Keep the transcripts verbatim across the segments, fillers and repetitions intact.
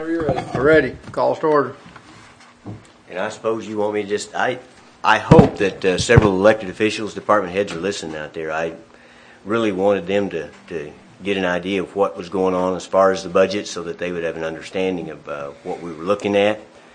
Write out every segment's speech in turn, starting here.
You're ready. We're ready. Call to order. And I suppose you want me to just, I, I hope that uh, several elected officials, department heads are listening out there. I really wanted them to, to get an idea of what was going on as far as the budget so that they would have an understanding of uh, what we were looking at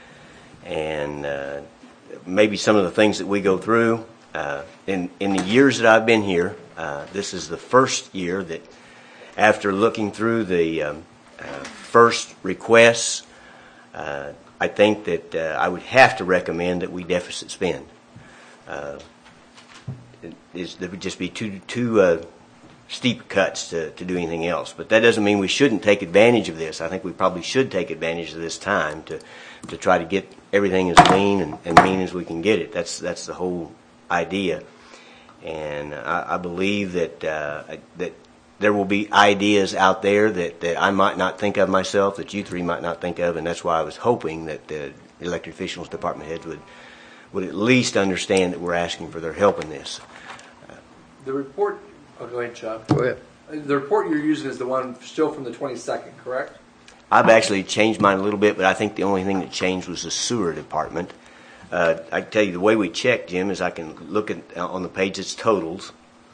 and uh, maybe some of the things that we go through. Uh, in, in the years that I've been here, uh, this is the first year that after looking through the um, uh, first requests, uh, I think that uh, I would have to recommend that we deficit spend. Uh, it is, there would just be too too uh, steep cuts to, to do anything else. But that doesn't mean we shouldn't take advantage of this. I think we probably should take advantage of this time to to try to get everything as lean and, and mean as we can get it. That's that's the whole idea. And I, I believe that uh, that there will be ideas out there that, that I might not think of myself, that you three might not think of, and that's why I was hoping that the elected officials, department heads would would at least understand that we're asking for their help in this. The report, oh, go ahead, Chuck. Go ahead. The report you're using is the one still from the twenty-second, correct? I've actually changed mine a little bit, but I think the only thing that changed was the sewer department. Uh, I can tell you the way we check, Jim, is I can look at on the page it's totals.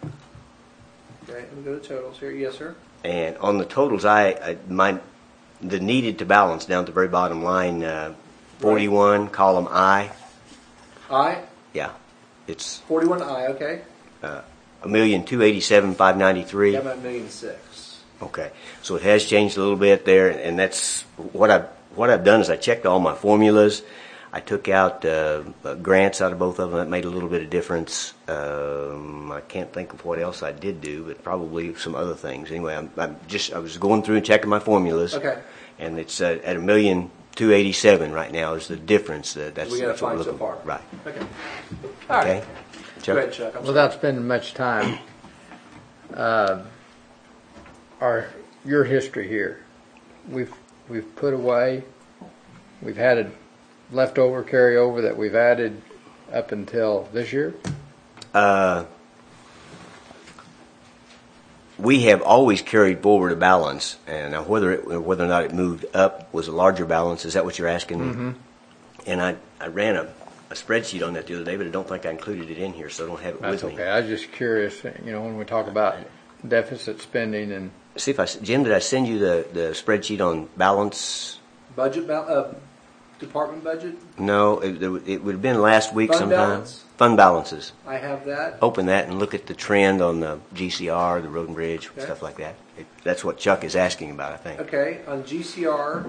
Okay, let me go to totals here. Yes, sir. And on the totals, I, I my the needed to balance down at the very bottom line, uh, forty-one, right. Column I. I? Yeah, it's forty-one I. Okay. Uh, a million two eighty-seven five ninety-three. Yeah, about a million six. Okay, so it has changed a little bit there, and that's what I what I've done is I checked all my formulas. I took out uh, grants out of both of them. That made a little bit of difference. Um, I can't think of what else I did do, but probably some other things. Anyway, I'm, I'm just I was going through and checking my formulas. Okay. And it's uh, at a million two eighty-seven right now is the difference. Uh, that's we got to find so far. Right. Okay. All right. Okay. Chuck? Go ahead, Chuck. I'm Without sorry. spending much time, uh, our your history here, we've we've put away, we've had a leftover carryover that we've added up until this year? Uh, we have always carried forward a balance, and now whether it, whether or not it moved up was a larger balance. Is that what you're asking me? Mm-hmm. And I, I ran a, a spreadsheet on that the other day, but I don't think I included it in here, so I don't have it That's with okay. me. I was just curious, you know, when we talk about deficit spending and See if I, Jim, did I send you the, the spreadsheet on balance? Budget, ba- uh, department budget? No, it, it would have been last week Fund sometime. balance? Fund balances. I have that. Open that and look at the trend on the G C R, the road and bridge, Okay. stuff like that. It, that's what Chuck is asking about, I think. Okay, on G C R,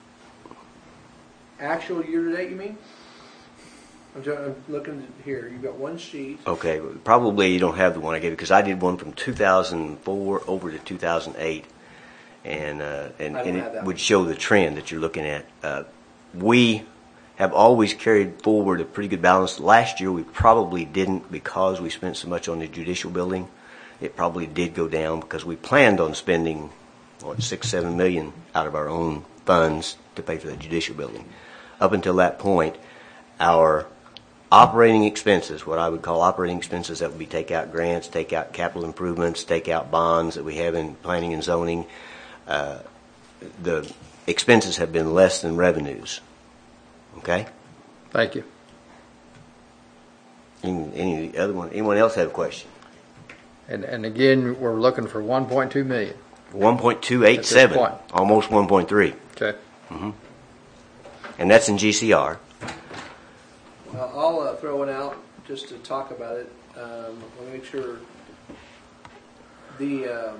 actual year-to-date, you mean? I'm, trying, I'm looking here. You've got one sheet. Okay, probably you don't have the one I gave you because I did one from two thousand four over to two thousand eight, and uh, and, I don't and have it that would one. show the trend that you're looking at. Uh, we have always carried forward a pretty good balance. Last year we probably didn't because we spent so much on the judicial building. It probably did go down because we planned on spending what six, seven million out of our own funds to pay for the judicial building. Up until that point, our operating expenses, what I would call operating expenses, that would be take out grants, take out capital improvements, take out bonds that we have in planning and zoning. Uh, the expenses have been less than revenues. Okay? thank you. Any, any other one? Anyone else have a question? And and again, we're looking for one point two million. one point two eight seven, point. almost one point three, Okay. and that's in G C R. Well, I'll uh, throw one out just to talk about it. Um, let me make sure. The um,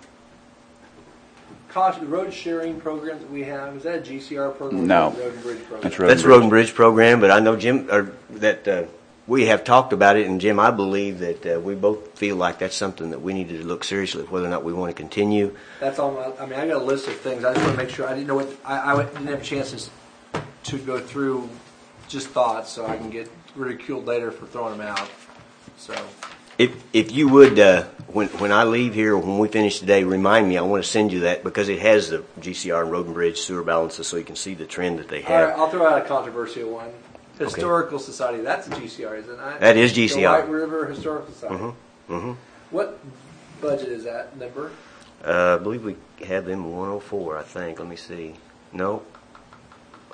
cost, the road sharing program that we have, is that a G C R program? No. Or a road and bridge program? That's road That's and road and bridge program, but I know Jim, or that uh, we have talked about it, and Jim, I believe that uh, we both feel like that's something that we needed to look seriously at whether or not we want to continue. That's all. My, I mean, I got a list of things. I just want to make sure. I didn't know what. I, I didn't have chances to go through just thoughts, so I can get ridiculed later for throwing them out. So. If if you would, uh, when when I leave here, when we finish today, remind me. I want to send you that because it has the G C R and road and bridge sewer balances, so you can see the trend that they have. All right, I'll throw out a controversial one. Historical Society. That's a G C R, isn't it? That is G C R. The White River Historical Society. Mm-hmm. Mm-hmm. What budget is that number? Uh, I believe we have them one oh four. I think. Let me see. No,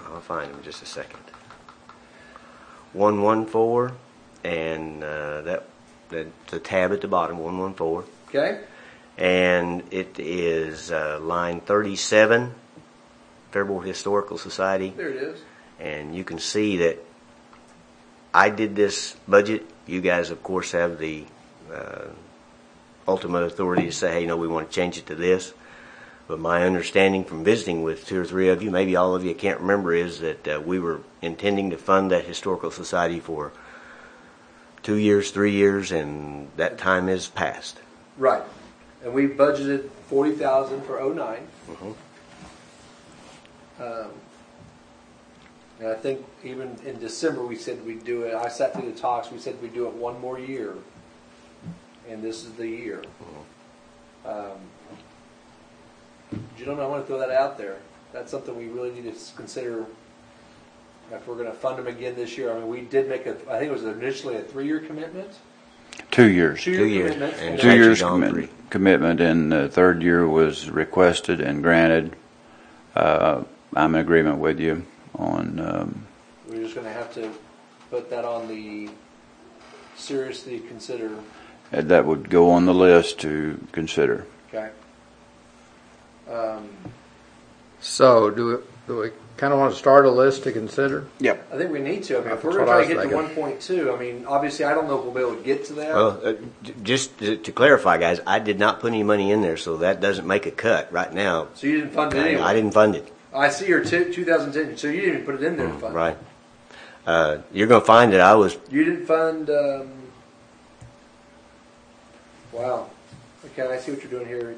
I'll find them in just a second. one one four, and uh, that that's the tab at the bottom, one one four. Okay. And it is uh, line thirty-seven, Faribault Historical Society. There it is. And you can see that I did this budget. You guys, of course, have the uh, ultimate authority to say, hey, no, we want to change it to this. But my understanding from visiting with two or three of you, maybe all of you can't remember, is that uh, we were intending to fund that historical society for two years, three years, and that time is past. Right. And we budgeted forty thousand for oh nine. Mhm. Um, and I think even in December we said we'd do it. I sat through the talks. We said we'd do it one more year, and this is the year. Um, gentlemen, I want to throw that out there. That's something we really need to consider if we're going to fund them again this year. I mean, we did make a. I think it was initially a three-year commitment. Two years. Two-year Two years. commitment. And And Two actually years gone commi- three. commitment, and the third year was requested and granted. Uh, I'm in agreement with you on. Um, We're just going to have to put that on the seriously consider. that would go on the list to consider. Okay. Um, So do we, do we kind of want to start a list to consider? Yep. I think we need to. I mean, if That's we're going what I to try to was get to thinking. one point two, I mean, obviously, I don't know if we'll be able to get to that. Well, uh, j- just to, to clarify, guys, I did not put any money in there, so that doesn't make a cut right now. So you didn't fund it I, anyway. I didn't fund it. I see your t- two thousand ten. So you didn't even put it in there to fund. Right. Uh, you're going to find that I was. You didn't fund. Um, wow. Okay, I see what you're doing here.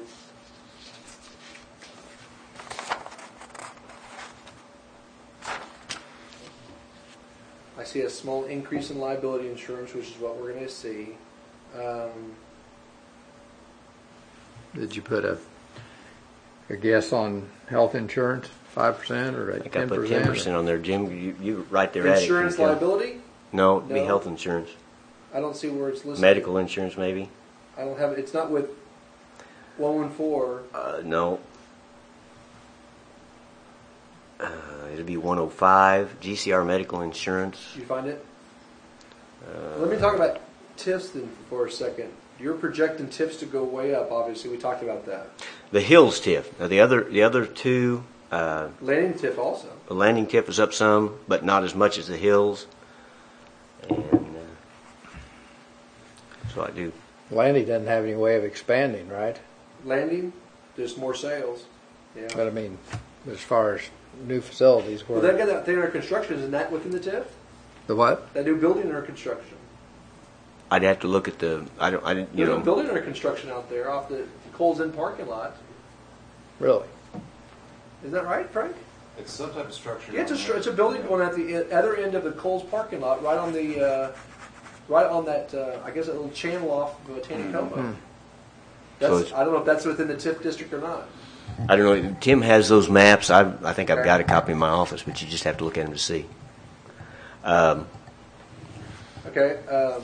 I see a small increase in liability insurance, which is what we're going to see. Um, Did you put a, a guess on health insurance, five percent or I at think I ten put percent? ten percent on there, Jim. You, you right there at it. insurance Can you tell? liability? No, it'd be No. health insurance, I don't see where it's listed. medical insurance, maybe. I don't have it. It's not with one one four. Uh, no. Uh, it'll be one oh five, G C R medical insurance. Did you find it? Uh, Let me talk about TIFs then for a second. You're projecting TIFs to go way up. Obviously, we talked about that. The Hills T I F. Now the other, the other two, uh, Landing TIF also. the landing T I F is up some, but not as much as the Hills. And uh, so I do. Landy doesn't have any way of expanding, right? Landing, there's more sales. Yeah. But I mean, as far as new facilities, Well, where they got that thing under construction. Isn't that within the TIF? the what? That new building under construction. I'd have to look at the. I don't. I didn't. You There's a know. building under construction out there off the Coles Inn parking lot. Really? Isn't that right, Frank? It's some type of structure. Yeah, it's a stru- it's a building going at the e- other end of the Coles parking lot, right on the uh, right on that uh, I guess a little channel off of Taneycomo. Mm-hmm. That's So it's- I don't know if that's within the TIF district or not. I don't know. Tim has those maps. I I think I've Okay. got a copy in my office, but you just have to look at them to see. Um, Okay. Um,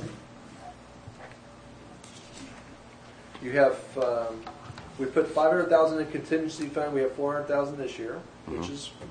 you have um, we put five hundred thousand in contingency fund. We have four hundred thousand this year, which Mm-hmm. is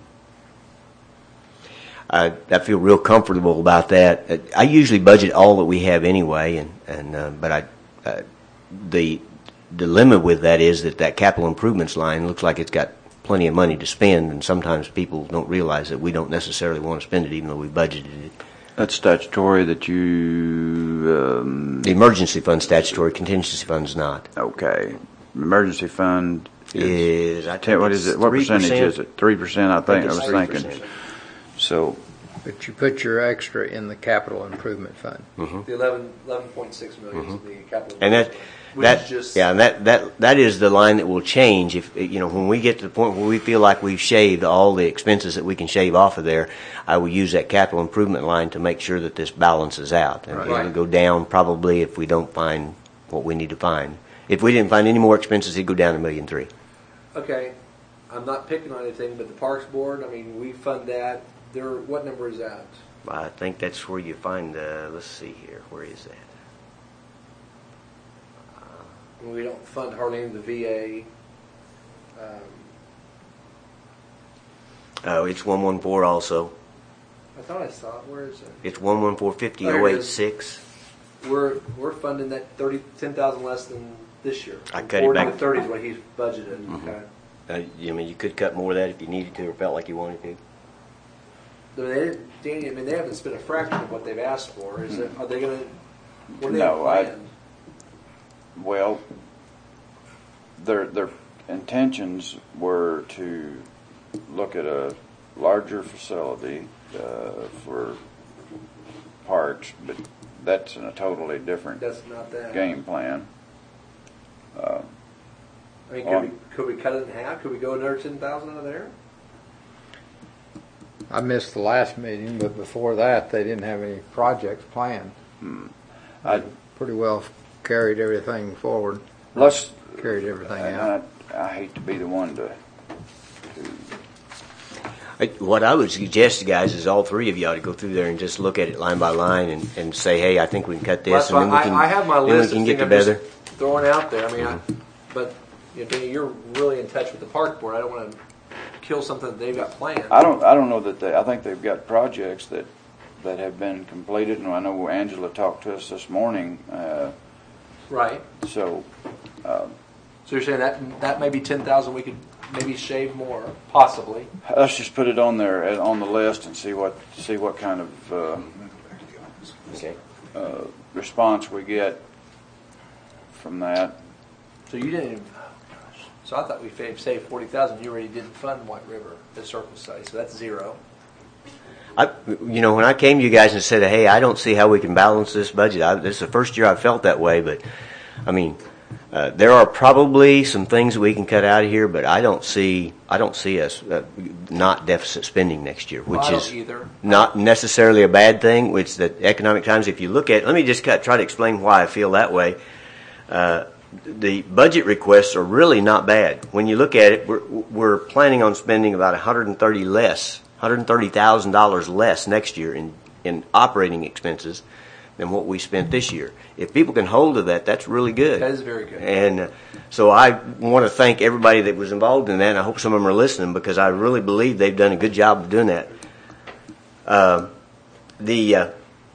I, I feel real comfortable about that. Uh, I usually budget all that we have anyway, and and uh, but I uh, the dilemma with that is that that capital improvements line looks like it's got plenty of money to spend, and sometimes people don't realize that we don't necessarily want to spend it, even though we budgeted it. That's statutory that you. Um, The emergency fund statutory, contingency fund's not. okay. Emergency fund is. Is I Ten, think what it's is it? What three percentage percent. is it? Three percent, I think. I, it's was three thinking. percent. So But you put your extra in the capital improvement fund. the eleven eleven point six million is the capital. Mm-hmm. And that, improvement, which that, is just yeah, and that, that, that is the line that will change if, you know, when we get to the point where we feel like we've shaved all the expenses that we can shave off of there, I will use that capital improvement line to make sure that this balances out. And Right. it'll go down probably if we don't find what we need to find. If we didn't find any more expenses, it'd go down a million three. okay. I'm not picking on anything, but the Parks Board. I mean, we fund that. There. What number is that? I think that's where you find the, let's see here, where is that? I mean, we don't fund hardly any of the V A. Um, Uh, it's one one four also. I thought I saw it. Where is it? It's one one four five There oh it eight is. six. We're we're funding that thirty ten thousand less than this year. I cut it forty back. to thirty is what he's budgeted. Mm-hmm. Okay. Uh, I mean, you could cut more of that if you needed to or felt like you wanted to. I mean, they didn't, Danny, I mean, they haven't spent a fraction of what they've asked for. Is it? Are they going to? What do they No, I- have planned? Well, their their intentions were to look at a larger facility uh, for parks, but that's in a totally different That's not that. game plan. Uh, I mean, could on- we could we cut it in half? Could we go another ten thousand out of there? I missed the last meeting, but before that, they didn't have any projects planned. I, Pretty well carried everything forward, let's. carried everything and out. I, I hate to be the one to. to I, what I would suggest, guys, is all three of you ought to go through there and just look at it line by line and, and say, hey, I think we can cut this, Well, and that's then we why can, I, I have my then we list can of get things I'm just together. throwing out there. I mean, I, but you know, Danny, you're really in touch with the park board. I don't want to kill something that they've got planned. I don't. I don't know that they. I think they've got projects that that have been completed, and I know Angela talked to us this morning. Uh, Right. so. Um, So you're saying that that may be ten thousand. We could maybe shave more, possibly. Let's just put it on there uh, on the list and see what see what kind of uh, Okay. uh, response we get from that. So you didn't. Even, oh gosh. So I thought we saved saved forty thousand. You already didn't fund White River the circle study, so that's zero. I, you know, when I came to you guys and said, hey, I don't see how we can balance this budget, I, this is the first year I've felt that way, but, I mean, uh, there are probably some things we can cut out of here, but I don't see, I don't see us uh, not deficit spending next year, which Well, I don't is either. not necessarily a bad thing. It's that economic times, if you look at, let me just cut, try to explain why I feel that way. Uh, the budget requests are really not bad. When you look at it, we're, we're planning on spending about one hundred thirty less, one hundred thirty thousand dollars less next year in, in operating expenses than what we spent this year. If people can hold to that, that's really good. That is very good. And uh, so I want to thank everybody that was involved in that, and I hope some of them are listening because I really believe they've done a good job of doing that. Uh, the uh,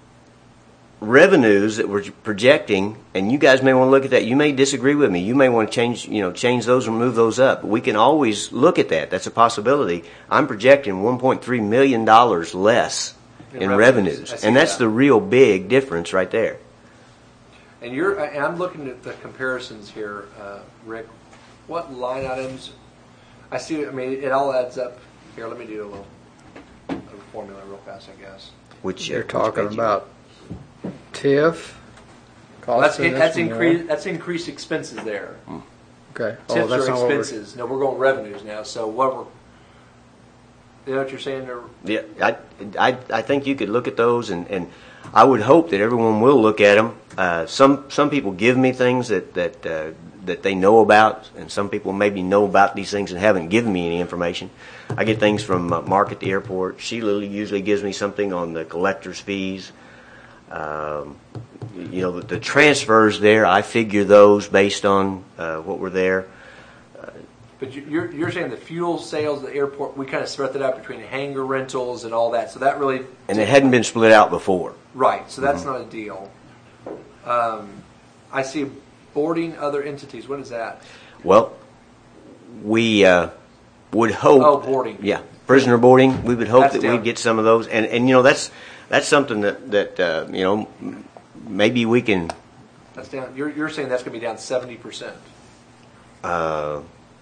revenues that we're projecting, and you guys may want to look at that. You may disagree with me. You may want to change, you know, change those or move those up. But we can always look at that. That's a possibility. I'm projecting one point three million dollars less in, In revenues, revenues. I see and that's that. the real big difference right there. And you're, and I'm looking at the comparisons here, uh, Rick. What line items? I see. I mean, it all adds up. Here, let me do a little a formula real fast, I guess. Which You're uh, which talking page you about T I F. Well, that's costing us that's more. increased. That's increased expenses there. Okay. Oh, Tips that's are not what we're- expenses. No, we're going revenues now. So what we're, you know what you're saying there? Yeah, I, I, I think you could look at those, and, and I would hope that everyone will look at them. Uh, some some people give me things that that uh, that they know about, and some people maybe know about these things and haven't given me any information. I get things from uh, Mark at the airport. Sheila usually gives me something on the collector's fees. Um, you know, the, the transfers there, I figure those based on uh, what were there. But you- you're you're saying the fuel sales at the airport. We kind of spread that out between hangar rentals and all that. So that really And it hadn't been split out before. right. So that's not a deal. Um, I see boarding other entities. What is that? Well, we uh, would hope. Oh, boarding. Yeah, prisoner boarding. We would hope That's that down. we'd get some of those, and and you know that's that's something that that uh, you know m- maybe we can. That's down. You're you're saying that's going to be down seventy percent. Uh,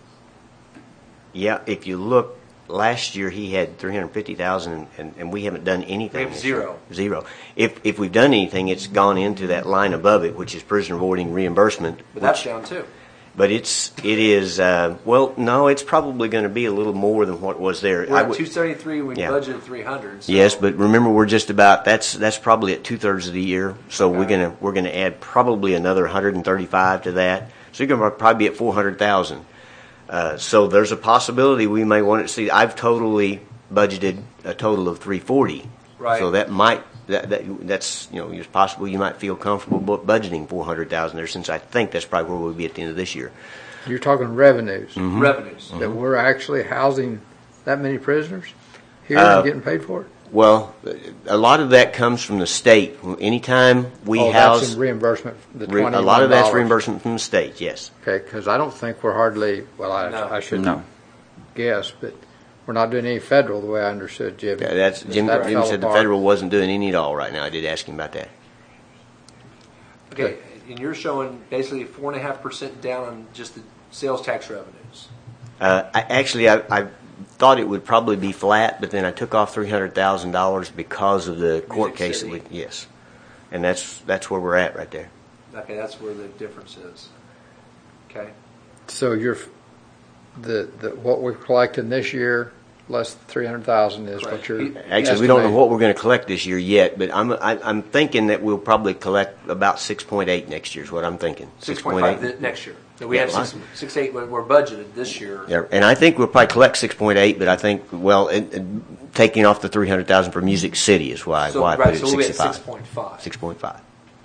yeah, if you look, last year he had three hundred fifty thousand, and and we haven't done anything. We have this year. zero. Zero. If if we've done anything, it's gone into that line above it, which is prisoner boarding reimbursement. But that's which- down too. But it's it is uh, well no it's probably going to be a little more than what was there. We're I at would- two seventy-three. We Yeah. budgeted three hundred. So. Yes, but remember we're just about that's that's probably at two thirds of the year. So we're Okay. gonna we're gonna add probably another one hundred thirty-five to that. So you're gonna probably be at four hundred thousand. Uh, so there's a possibility we may want to see. I've totally budgeted a total of three forty. Right. So that might that, that that's you know it's possible you might feel comfortable bu- budgeting four hundred thousand there, since I think that's probably where we'll be at the end of this year. You're talking revenues Mm-hmm. revenues. that we're actually housing that many prisoners here Uh, and getting paid for it? Well, a lot of that comes from the state. Anytime we Oh, house, that's in reimbursement, the re- twenty-one a dollars. lot of that's reimbursement from the state. Yes. Okay, because I don't think we're hardly, well, I, No. I shouldn't No. guess, but we're not doing any federal the way I understood Jimmy. Yeah, that's Jim. That Jim fell said the apart. federal wasn't doing any at all right now. I did ask him about that. Okay, and you're showing basically four and a half percent down on just the sales tax revenues. Uh, I, actually, I, I thought it would probably be flat, but then I took off three hundred thousand dollars because of the court Music case. That City. we, yes, and that's that's where we're at right there. Okay, that's where the difference is. Okay. So you're, the, the, what we're collecting this year, less than three hundred thousand is what Correct. you're. He- Actually, we don't know estimating. what we're going to collect this year yet, but I'm I, I'm thinking that we'll probably collect about six point eight next year. Is what I'm thinking. Six point five next year. So we Yeah, have well, six, six eight. We're we're budgeted this year. Yeah, and I think we'll probably collect six point eight, but I think well, it, it, taking off the three hundred thousand for Music City is why So why I right, put it so at we'll be at sixty-five. six point five. Six point five.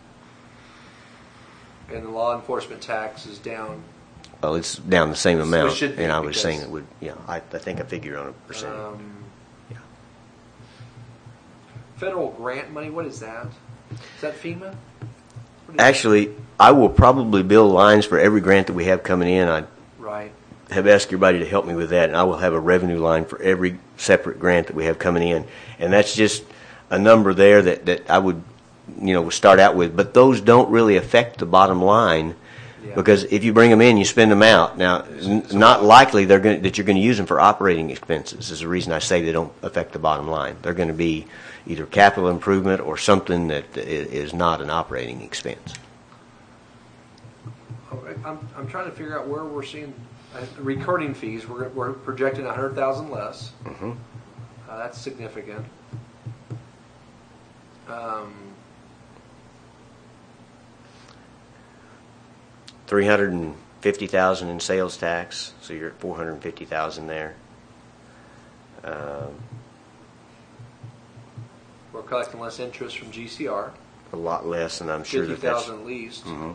And the law enforcement tax is down. Well, it's down the same So it amount, should be, and I was because- saying it would. Yeah, I, I think I figured on a percent. Um, Yeah. Federal grant money. What is that? Is that FEMA? What is Actually, I will probably build lines for every grant that we have coming in. I that? Right. have asked everybody to help me with that, and I will have a revenue line for every separate grant that we have coming in, and that's just a number there that, that I would, you know, start out with. But those don't really affect the bottom line. Yeah. Because if you bring them in, you spend them out. Now, n- not likely they're going that you're going to use them for operating expenses. Is the reason I say they don't affect the bottom line. They're going to be either capital improvement or something that i- is not an operating expense. Oh, I'm, I'm trying to figure out where we're seeing uh, recording fees. We're, we're projecting one hundred thousand less. Mm-hmm. Uh, that's significant. Um, Three hundred and fifty thousand in sales tax, so you're at four hundred and fifty thousand there. Um, we're collecting less interest from G C R. a lot less, and I'm sure Fifty that that's. thousand at least. Mhm.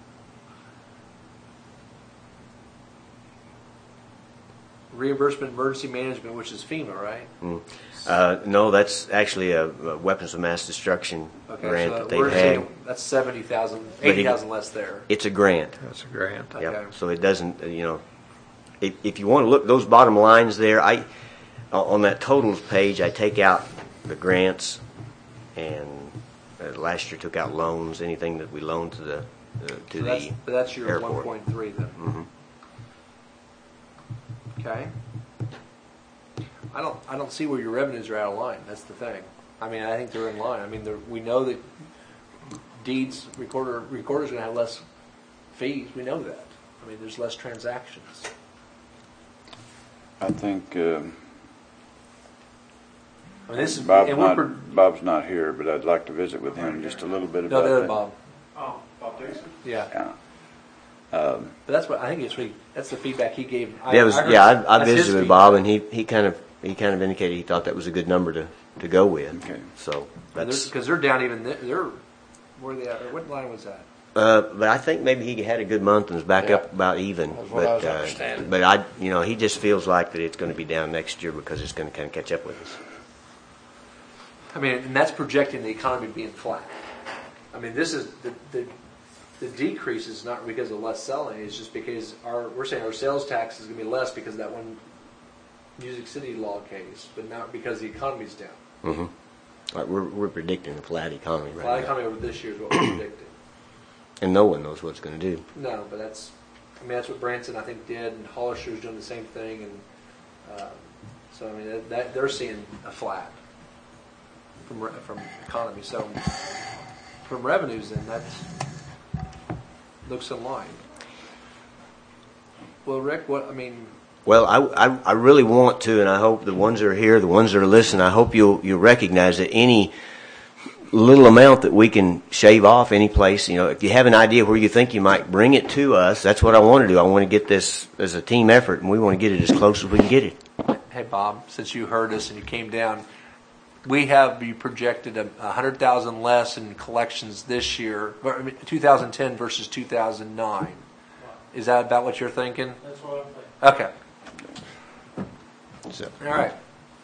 Reimbursement emergency management, which is FEMA, right? Mm. Uh, no, that's actually a, a weapons of mass destruction Okay, grant so that they've we're had. saying that's seventy thousand, But he- eighty thousand less there. It's a grant. That's a grant. Okay. Yep. So it doesn't, uh, you know, if, if you want to look those bottom lines there, I on that totals page, I take out the grants, and uh, last year took out loans, anything that we loaned to the uh, to So that's, the but that's your airport. one point three then. Mhm. Okay. I don't, I don't see where your revenues are out of line. That's the thing. I mean, I think they're in line. I mean, they're, we know that deeds, recorder, recorder's gonna have less fees. We know that. I mean, there's less transactions. I think um, I mean, this is, Bob's and we're, not, pro- Bob's not here, but I'd like to visit with him just a little bit no, about the other that. Bob. Oh, Bob Dixon? Yeah. Yeah. Um, But that's what, I think it's, really- that's the feedback he gave. I- That was I heard- yeah. I, I that's his visited with feedback. Bob, and he, he kind of he kind of indicated he thought that was a good number to, to go with. Okay. So that's. Because they're down even, th- they're, where are they at? What line was that? Uh, but I think maybe he had a good month and is back Yeah. up about even. That's what but I was uh, understanding. but I, you know, he just feels like that it's going to be down next year because it's going to kind of catch up with us. I mean, and that's projecting the economy being flat. I mean, this is the, the the decrease is not because of less selling. It's just because our we're saying our sales tax is going to be less because of that one Music City law case, but not because the economy's down. Mm-hmm. Like we're we're predicting a flat economy right Flat now, economy over this year is what we're predicting. and no one knows what it's going to do. No, but that's I mean that's what Branson I think did, and Hollister's doing the same thing, and um, so I mean that, that they're seeing a flat from re- from economy. So from revenues, then that's looks in line. Well, Rick, what I mean, Well, I, I, I really want to, and I hope the ones that are here, the ones that are listening, I hope you'll you'll recognize that any little amount that we can shave off any place, you know, if you have an idea where you think you might, bring it to us. That's what I want to do. I want to get this as a team effort, and we want to get it as close as we can get it. hey Bob, since you heard us and you came down, we have you projected a, a hundred thousand less in collections this year, or, I mean, two thousand ten versus two thousand nine. Is that about what you're thinking? That's what I'm thinking. Okay. So. All right.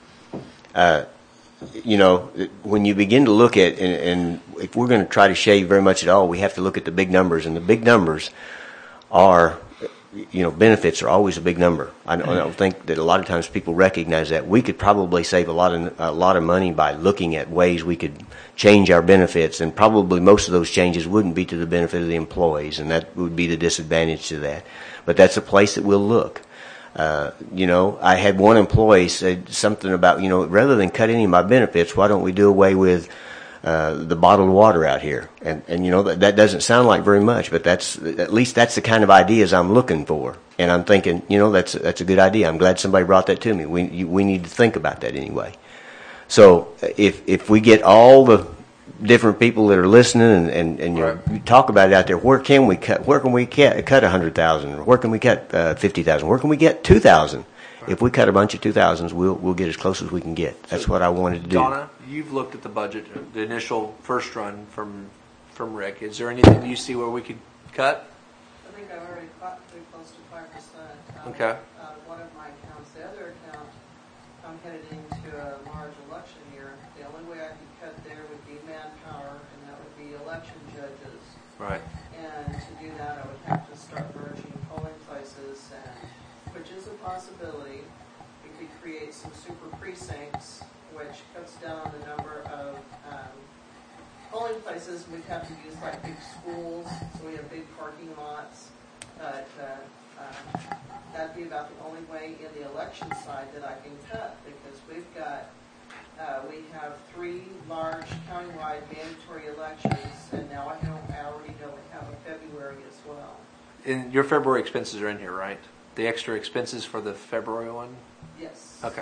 You know, when you begin to look at, and, and if we're going to try to shave very much at all, we have to look at the big numbers, and the big numbers are, you know, benefits are always a big number. I don't, I don't think that a lot of times people recognize that. We could probably save a lot of a lot of money by looking at ways we could change our benefits, and probably most of those changes wouldn't be to the benefit of the employees, and that would be the disadvantage to that. But that's a place that we'll look. Uh, you know, I had one employee say something about, you know, rather than cut any of my benefits, why don't we do away with uh, the bottled water out here? And, and you know, that, that doesn't sound like very much, but that's, at least that's the kind of ideas I'm looking for. And I'm thinking, you know, that's, that's a good idea. I'm glad somebody brought that to me. We, you, we need to think about that anyway. So if, if we get all the different people that are listening and, and, and you, know, you talk about it out there, where can we cut, where can we cut, cut one hundred thousand, or where can we cut uh, fifty thousand, where can we get two thousand? Right. If we cut a bunch of two thousands, we'll, we'll get as close as we can get. That's so, what I wanted to do. Donna, you've looked at the budget, the initial first run from from Rick. Is there anything you see where we could cut? I think I've already cut pretty close to five percent. Um, okay. Uh, one of my accounts, the other account, I'm headed into a large election year. The only way I could cut there would be manpower, and that would be election judges. Right. And to do that, I would have to start merging polling places, and which is a possibility. We could create some super precincts, which cuts down the number of um, polling places. We'd have to use like big schools, so we have big parking lots. But uh, uh, that'd be about the only way in the election side that I can cut, because we've got uh, we have three large countywide mandatory elections, and now I know I already know we have a February as well. And your February expenses are in here, right? The extra expenses for the February one? Yes. Okay.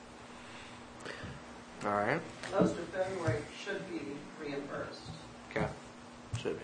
All right. Most of February should be reimbursed. Okay. Should be.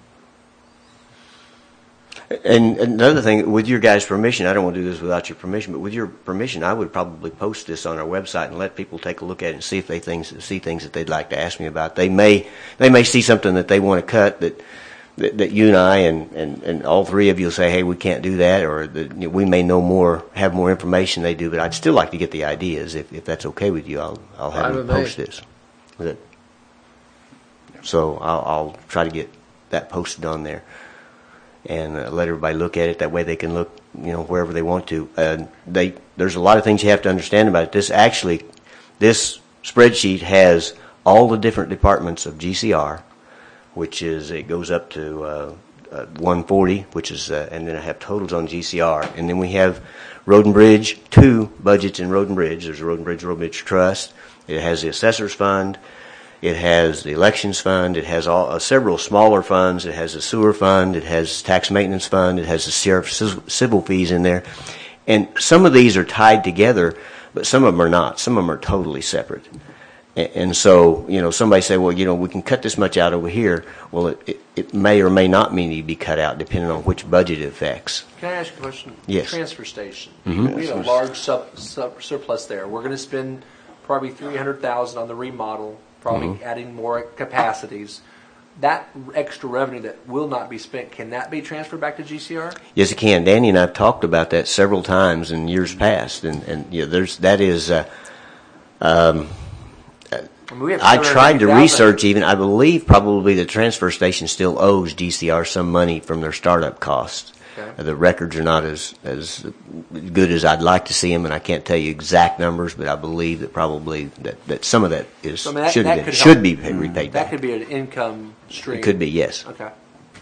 And another thing, with your guys' permission, I don't want to do this without your permission, but with your permission, I would probably post this on our website and let people take a look at it and see if they things see things that they'd like to ask me about. They may they may see something that they want to cut that that, that you and I and, and, and all three of you will say, hey, we can't do that, or that, you know, we may know more, have more information they do. But I'd still like to get the ideas. If if that's okay with you, I'll I'll have them post this. Good. So I'll, I'll try to get that posted on there. And uh, let everybody look at it. That way they can look, you know, wherever they want to. Uh, they there's a lot of things you have to understand about it. This actually, this spreadsheet has all the different departments of G C R, which is it goes up to uh, uh, one forty, which is, uh, and then I have totals on G C R, and then we have Road and Bridge, two budgets in Road and Bridge. There's a Road and Bridge Road and Bridge Trust. It has the Assessors Fund. It has the Elections Fund. It has all, uh, several smaller funds. It has the Sewer Fund. It has Tax Maintenance Fund. It has the sheriff civil fees in there. And some of these are tied together, but some of them are not. Some of them are totally separate. And, and so, you know, somebody say, well, you know, we can cut this much out over here. Well, it, it, it may or may not mean to be cut out depending on which budget it affects. Can I ask you a question? Yes. Transfer station. Mm-hmm. We have a large sub, sub, surplus there. We're going to spend probably three hundred thousand dollars on the remodel. Probably mm-hmm. adding more capacities. That extra revenue that will not be spent, can that be transferred back to G C R? Yes, it can. Danny and I have talked about that several times in years past, and and you know, there's that is. Uh, um, I, mean, we have I tried to research even. I believe probably the transfer station still owes G C R some money from their startup costs. Okay. The records are not as as good as I'd like to see them, and I can't tell you exact numbers, but I believe that probably that, that some of that is so, I mean, that, should that be, could should be repaid That back. could be an income stream. It could be, yes. Okay.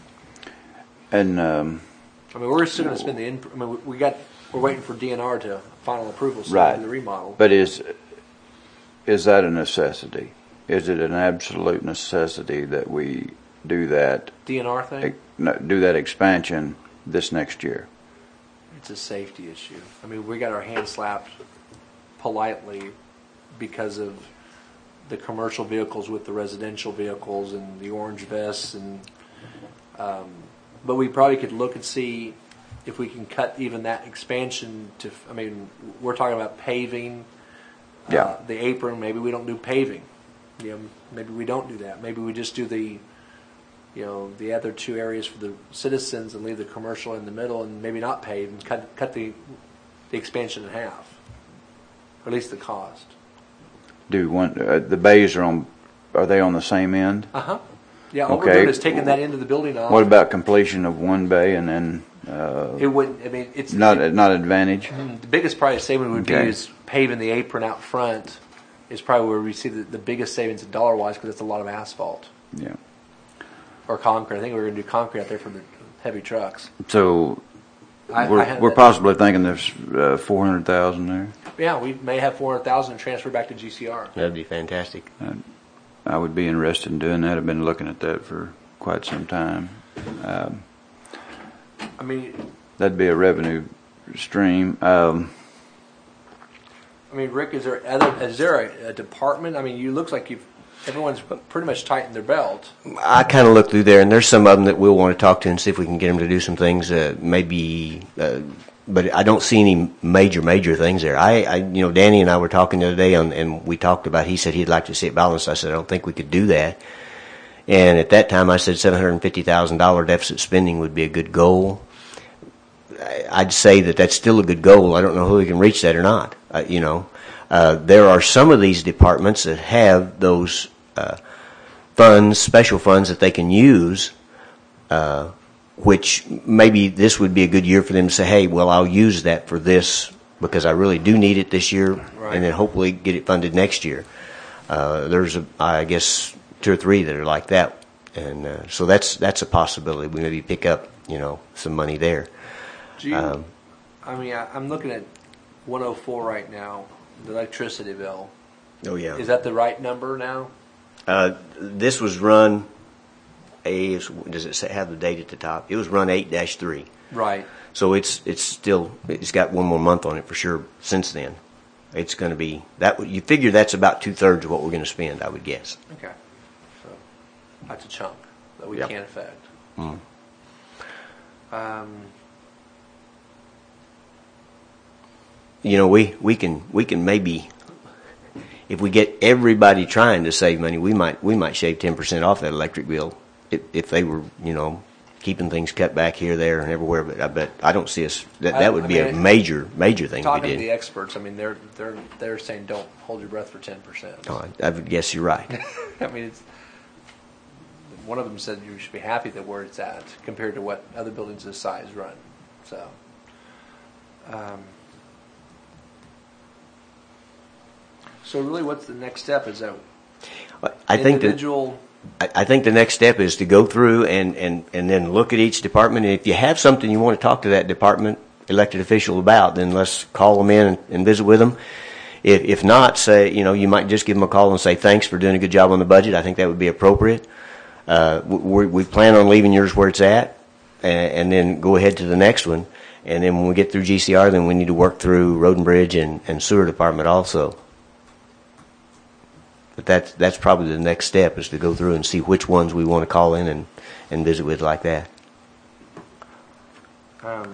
And um, I mean, we're still going to spend the. Inp- I mean, we got. We're waiting for D N R to final approval so right. the remodel. But is is that a necessity? Is it an absolute necessity that we do that? D N R thing? Do that expansion this next year? It's a safety issue. I mean, we got our hands slapped politely because of the commercial vehicles with the residential vehicles and the orange vests, and um, but we probably could look and see if we can cut even that expansion to. I mean, we're talking about paving, yeah. uh, the apron. Maybe we don't do paving. You know, maybe we don't do that. Maybe we just do the. You know, the other two areas for the citizens and leave the commercial in the middle and maybe not pave and cut cut the the expansion in half. at least the cost. Do one, uh, the bays are on, are they on the same end? Uh huh. Yeah, all we're Okay. doing is taking that end of the building off. What about completion of one bay and then, uh, It wouldn't, I mean, it's not, it- not advantage? the biggest probably saving would Okay. be is paving the apron out front is probably where we see the, the biggest savings dollar wise because it's a lot of asphalt Yeah. or concrete. I think we're going to do concrete out there for the heavy trucks. So I, we're, I had we're that- possibly thinking there's, uh, four hundred thousand there. Yeah, we may have four hundred thousand and transfer back to G C R. That'd be fantastic. I would be interested in doing that. I've been looking at that for quite some time. Um, I mean, that'd be a revenue stream. Um, I mean, Rick, is there other, is there a, a department? I mean, you looks like you've everyone's pretty much tightened their belt. I kind of looked through there, and there's some of them that we'll want to talk to and see if we can get them to do some things. Uh, maybe, uh, but I don't see any major, major things there. I, I, you know, Danny and I were talking the other day, on, and we talked about. He said he'd like to see it balanced. I said I don't think we could do that. And at that time, I said seven hundred fifty thousand dollar deficit spending would be a good goal. I'd say that that's still a good goal. I don't know who can reach that or not. Uh, you know, uh, there are some of these departments that have those uh, funds, special funds that they can use, uh, which maybe this would be a good year for them to say, hey, well, I'll use that for this because I really do need it this year, Right. and then hopefully get it funded next year. Uh, there's, a, I guess, two or three that are like that, and uh, so that's that's a possibility. We maybe pick up, you know, some money there. Do you, Um, I mean, I, I'm looking at one oh four right now, the electricity bill. Oh yeah. Is that the right number now? Uh, this was run. A does it say, have the date at the top? It was run eight dash three. Right. So it's it's still it's got one more month on it for sure. Since then, it's going to be that. You figure that's about two thirds of what we're going to spend, I would guess. Okay. So that's a chunk that we Yep. can't affect. Mm. Um, You know, we, we can we can maybe, if we get everybody trying to save money, we might we might shave ten percent off that electric bill if, if they were, you know, keeping things cut back here, there, and everywhere. But I bet I don't see us that I- that would I be a mean, major major thing we talking to did. the experts, I mean, they're they're they're saying don't hold your breath for ten percent. Oh, I, I would guess you're right. I mean, it's one of them said you should be happy that where it's at compared to what other buildings this size run. So, um, so really, what's the next step? Is that I think that individual? I I think the next step is to go through and, and, and then look at each department. And if you have something you want to talk to that department elected official about, then let's call them in and, and visit with them. If, if not, say, you know, you might just give them a call and say, thanks for doing a good job on the budget. I think that would be appropriate. Uh, we, we plan on leaving yours where it's at, and, and then go ahead to the next one. And then when we get through G C R, then we need to work through Road and Bridge and, and Sewer Department also. But that's that's probably the next step, is to go through and see which ones we want to call in and, and visit with like that. Um,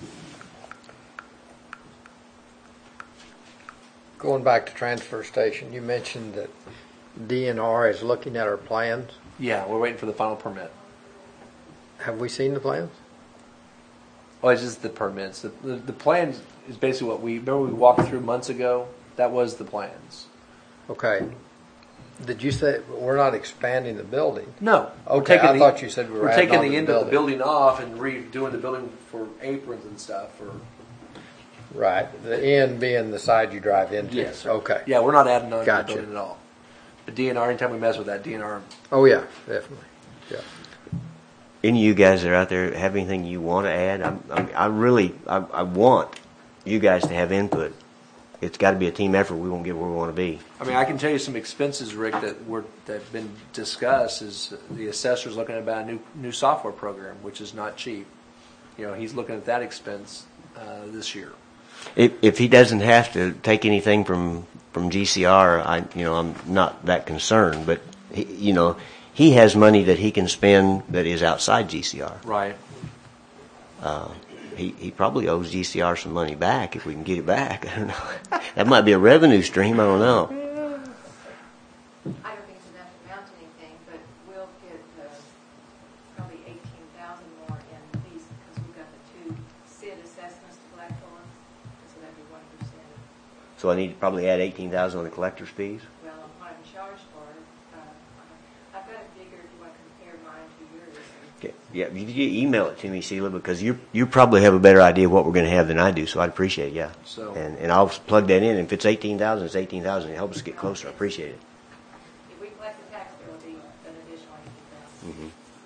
Going back to transfer station, you mentioned that D N R is looking at our plans. yeah, we're waiting for the final permit. Have we seen the plans? Oh, it's just the permits. The, the the plan is basically what we remember we walked through months ago. That was the plans. Okay. Did you say we're not expanding the building? No. we're Okay, taking I the- thought you said we were We're adding taking on the to the end of the building. building off and redoing the building for aprons and stuff. Or Right. The end being the side you drive into. yes, sir. Okay. Yeah, we're not adding on Gotcha. to the building at all. But D N R, anytime we mess with that, D N R. Oh yeah, definitely. Yeah. Any of you guys that are out there have anything you want to add? I'm, I'm, I really, I, I want you guys to have input. It's got to be a team effort. We won't get where we want to be. I mean, I can tell you some expenses, Rick, that were that have been discussed. Is the assessor's looking at about a new new software program, which is not cheap. You know, he's looking at that expense uh, this year. If, if he doesn't have to take anything from, from G C R, I, you know, I'm not that concerned. But he, you know, he has money that he can spend that is outside G C R. Right. Uh, he, he probably owes G C R some money back if we can get it back. I don't know. That might be a revenue stream. I don't know. I don't think it's enough to amount to anything, but we'll get uh, probably eighteen thousand more in these, because we've got the two S I D assessments to collect on, so that'd be one percent. So I need to probably add eighteen thousand on the collector's fees. Well, what I'm charged for, uh, I've got to figure if you want to compare mine to yours. Okay. Yeah, you, you email it to me, Sheila, because you you probably have a better idea of what we're going to have than I do. So I'd appreciate it. Yeah. So- and and I'll plug that in. If it's eighteen thousand, it's eighteen thousand. It helps us get closer. I appreciate it. If we collect the tax, there will be an additional eighteen thousand. Mm-hmm.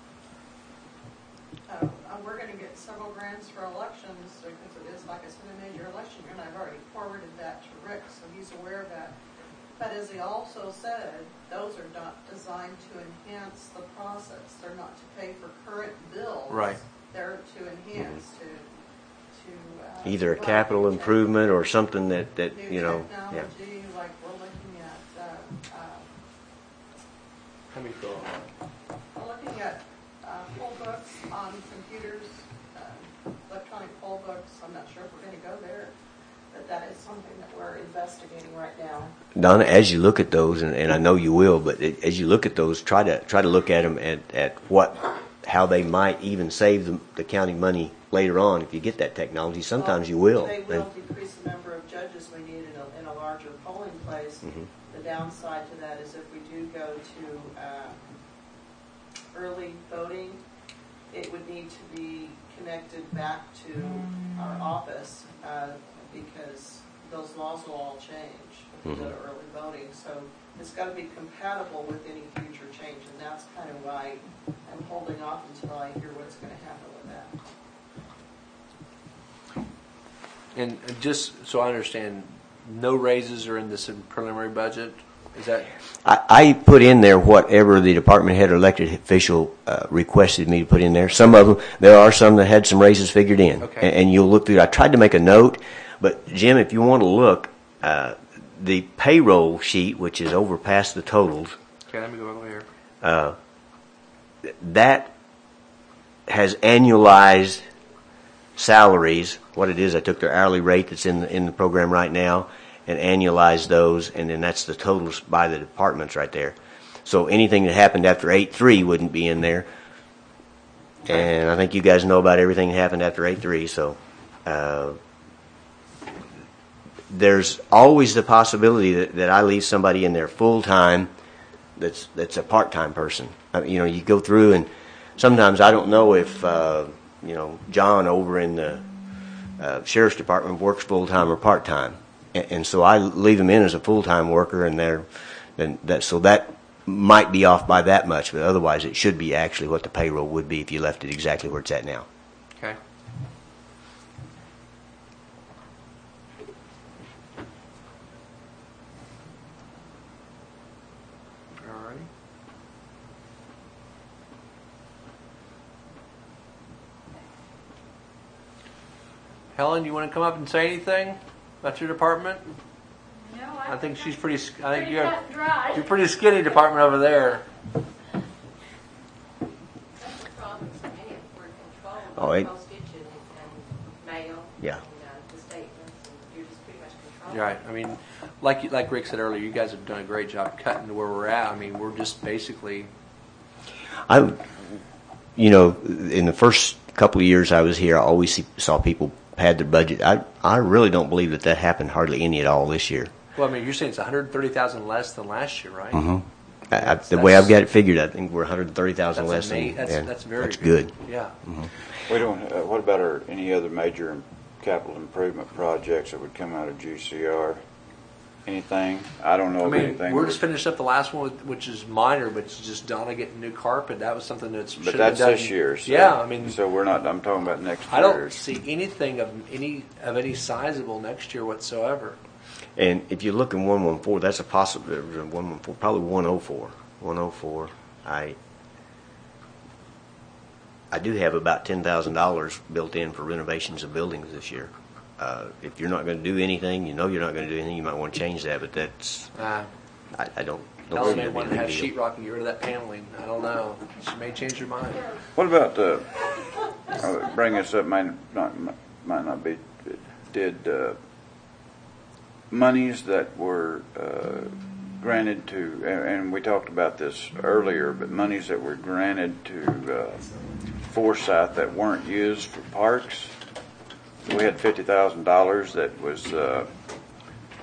Uh, uh, we're gonna get several grants for elections, because it is like it's been a major election year, and I've already forwarded that to Rick, so he's aware of that. But as he also said, those are not designed to enhance the process. They're not to pay for current bills. Right. They're to enhance, to, to. uh, Either a provide capital new improvement or something that that New you know. Yeah. technology, like we're looking at, uh, uh, Let me fill it out. we're looking at uh, poll books on computers, uh, electronic poll books. I'm not sure if we're going to go there, but that is something that we're investigating right now. Donna, as you look at those, and, and I know you will, but it, as you look at those, try to try to look at them at, at what, how they might even save the, the county money later on if you get that technology. Sometimes you will. They will And- decrease the number of judges we need in a, in a larger polling place. Mhm. The downside to that is if we do go to uh, early voting, it would need to be connected back to our office uh, because those laws will all change if we go to early voting. So it's got to be compatible with any future change, and that's kind of why I'm holding off until I hear what's going to happen with that. And and just so I understand, no raises are in this preliminary budget? Is that, I, I put in there whatever the department head or elected official uh, requested me to put in there. Some of them, there are some that had some raises figured in. Okay. And, and you'll look through. I tried to make a note, but Jim, if you want to look, uh, the payroll sheet, which is over past the totals, okay, let me go over here. uh, that has annualized salaries. What it is, I took their hourly rate that's in the, in the program right now and annualized those, and then that's the totals by the departments right there. So anything that happened after eight three wouldn't be in there. And I think you guys know about everything that happened after eight three, so uh, there's always the possibility that, that I leave somebody in there full-time that's that's a part-time person. I mean, you know, you go through and sometimes I don't know if, uh, you know, John over in the uh, sheriff's department works full-time or part-time. And, and so I leave them in as a full-time worker, and they're, and that, so that might be off by that much, but otherwise it should be actually what the payroll would be if you left it exactly where it's at now. Okay. Alrighty. Helen, you want to come up and say anything about your department? No, I think she's pretty. sk- I think pretty you're cut and dry. you're pretty skinny department over there. That's the problem, so many of them were controlled Oh, by it- postage and, and mail. Yeah. And uh, the statements, and you're just pretty much controlled. You're right. I mean, like you- like Rick said earlier, you guys have done a great job cutting to where we're at. I mean, we're just basically. I, you know, in the first couple of years I was here, I always see, saw people pad their budget. I I really don't believe that that happened hardly any at all this year. Well, I mean, you're saying it's one hundred thirty thousand less than last year, right? Mm-hmm. I, I, That's- the way that's- I've got it figured, I think we're one hundred thirty thousand That's less ama- than. That's and that's very That's good. Yeah. We don't, uh, what about our, any other major capital improvement projects that would come out of G C R? Anything? I don't know I of mean, anything. we're that just would- finished up the last one, with, which is minor, but it's just Donna getting new carpet. That was something that's. But should've that's been done. this year. So, Yeah, I mean, So we're not, I'm talking about next I don't year. see anything of any of any sizable next year whatsoever. And if you look in one one four, that's a possible one one four, probably one oh four. one oh four. I I do have about ten thousand dollars built in for renovations of buildings this year. Uh, if you're not going to do anything, you know you're not going to do anything. You might want to change that, but that's Uh, I, I don't. don't Helen see may that want to being a have big deal. sheetrock and get rid of that paneling. I don't know. She may change her mind. What about, uh, I'll bring this up, might not, might not be, did, uh, monies that were, uh, granted to, and, and we talked about this earlier, but monies that were granted to, uh, Forsyth that weren't used for parks. We had fifty thousand dollars that was, uh,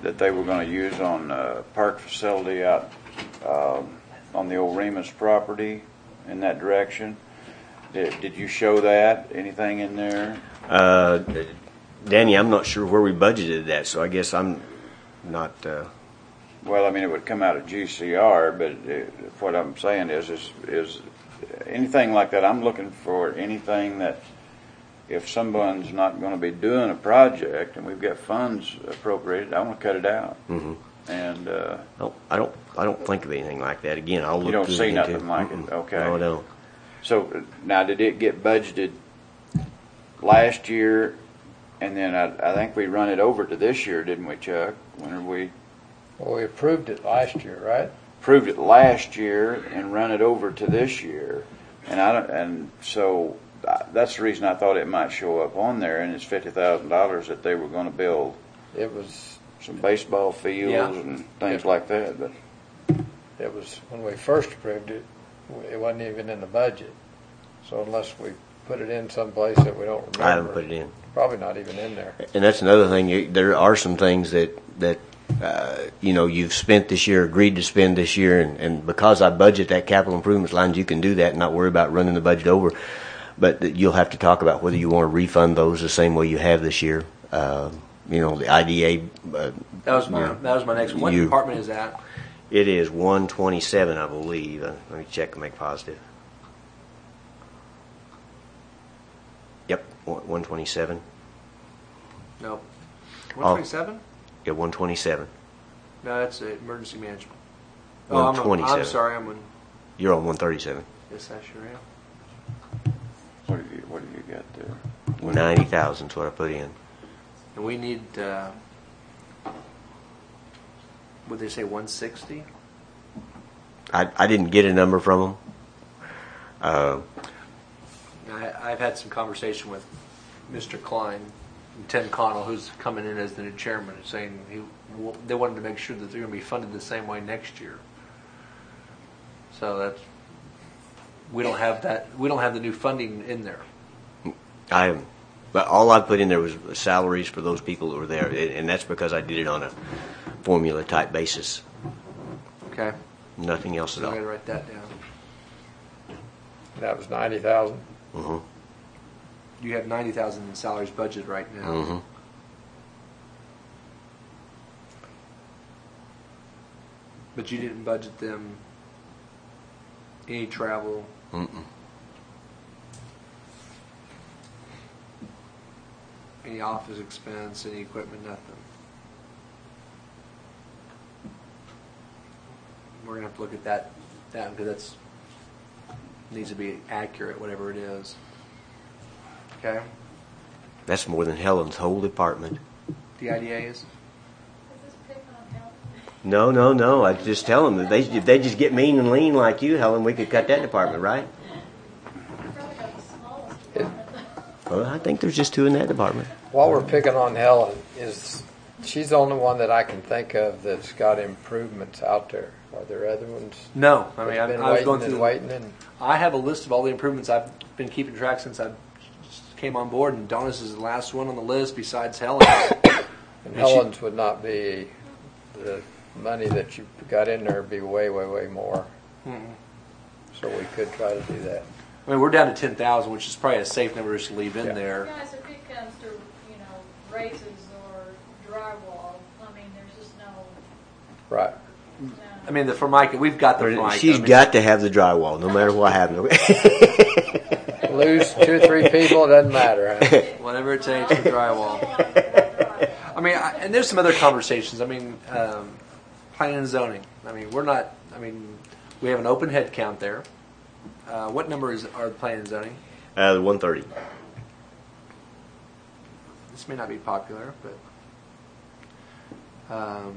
that they were gonna use on, uh, park facility out, um, on the old Remus property in that direction. Did, did you show that? Anything in there? Uh, Danny, I'm not sure where we budgeted that, so I guess I'm not, uh, Well, I mean, it would come out of G C R, but it, what I'm saying is, is, is anything like that, I'm looking for anything that if someone's not gonna be doing a project and we've got funds appropriated, I wanna cut it out. mhm. And, uh, I don't, I don't, I don't think of anything like that. Again, I'll look. You don't through see it nothing too. like it? Mm-mm. Okay. No, I don't. so now did it get budgeted last year? And then I, I think we run it over to this year, didn't we, Chuck? When we Well, we approved it last year, right? approved it last year and run it over to this year. And I don't, and so uh, that's the reason I thought it might show up on there, and it's fifty thousand dollars that they were gonna build It was, some baseball fields Yeah. and things like that, but it was, when we first approved it, it wasn't even in the budget. So unless we put it in someplace that we don't remember. I haven't put it in. Probably not even in there. And that's another thing. you- There are some things that that uh, you know you've spent this year, agreed to spend this year, and, and because I budget that capital improvements line, you can do that and not worry about running the budget over. But that you'll have to talk about whether you want to refund those the same way you have this year. Uh, you know, the I D A. Uh, That was my Yeah. that was my next one. What You- department is that? it is one twenty-seven, I believe. Uh, let me check and make positive. Yep, one twenty-seven. No. Oh. one twenty-seven? Yeah, one twenty-seven. No, that's uh, emergency management. one I'm, I'm twenty-seven. sorry, I'm on. You're on one thirty-seven. Yes, I sure am. what have you, what have you got there? ninety thousand is what I put in. And we need, uh, would they say one sixty? I, I didn't get a number from them. Uh, I, I've had some conversation with Mister Klein and Tim Connell, who's coming in as the new chairman, and saying he, they wanted to make sure that they're going to be funded the same way next year. So that's, we don't have that, we don't have the new funding in there. I, but all I put in there was salaries for those people that were there, and and that's because I did it on a formula type basis. Okay? Nothing else So at I'm all. going to write that down. That was ninety thousand. Mm-hmm. You have ninety thousand in salaries budget right now. Mm-hmm. But you didn't budget them any travel. Mm-mm. Any office expense, any equipment, nothing. We're gonna have to look at that, that because that's needs to be accurate, whatever it is. Okay, That's more than Helen's whole department. the I D A is. Is this picking on health? No, no, no. I just tell them that they if they just get mean and lean like you, Helen, we could cut that department, right? I've probably got the smallest department. Well, I think there's just two in that department. While we're picking on Helen, is she's the only one that I can think of that's got improvements out there. Are there other ones? No, I mean I, Been I was waiting going and through. waiting and I have a list of all the improvements I've been keeping track since I came on board, and Donna's is the last one on the list besides Helen. And Helen's would not be, the money that you got in there would be way, way, way more. Mm-mm. So we could try to do that. I mean, we're down to ten thousand, which is probably a safe number just to leave in Yeah. there. Guys, if it comes to, you know, raises or drywall, I mean, there's just no, Right. no. I mean, the Formica, we've got the Formica. She's I mean, got to have the drywall, no matter what happens. Lose two or three people, it doesn't matter. Huh? whatever it takes for drywall. I mean, I, and there's some other conversations. I mean, um, planning and zoning. I mean, we're not. I mean, we have an open head count there. Uh, what number is our planning and zoning? uh, one thirty. This may not be popular, but um,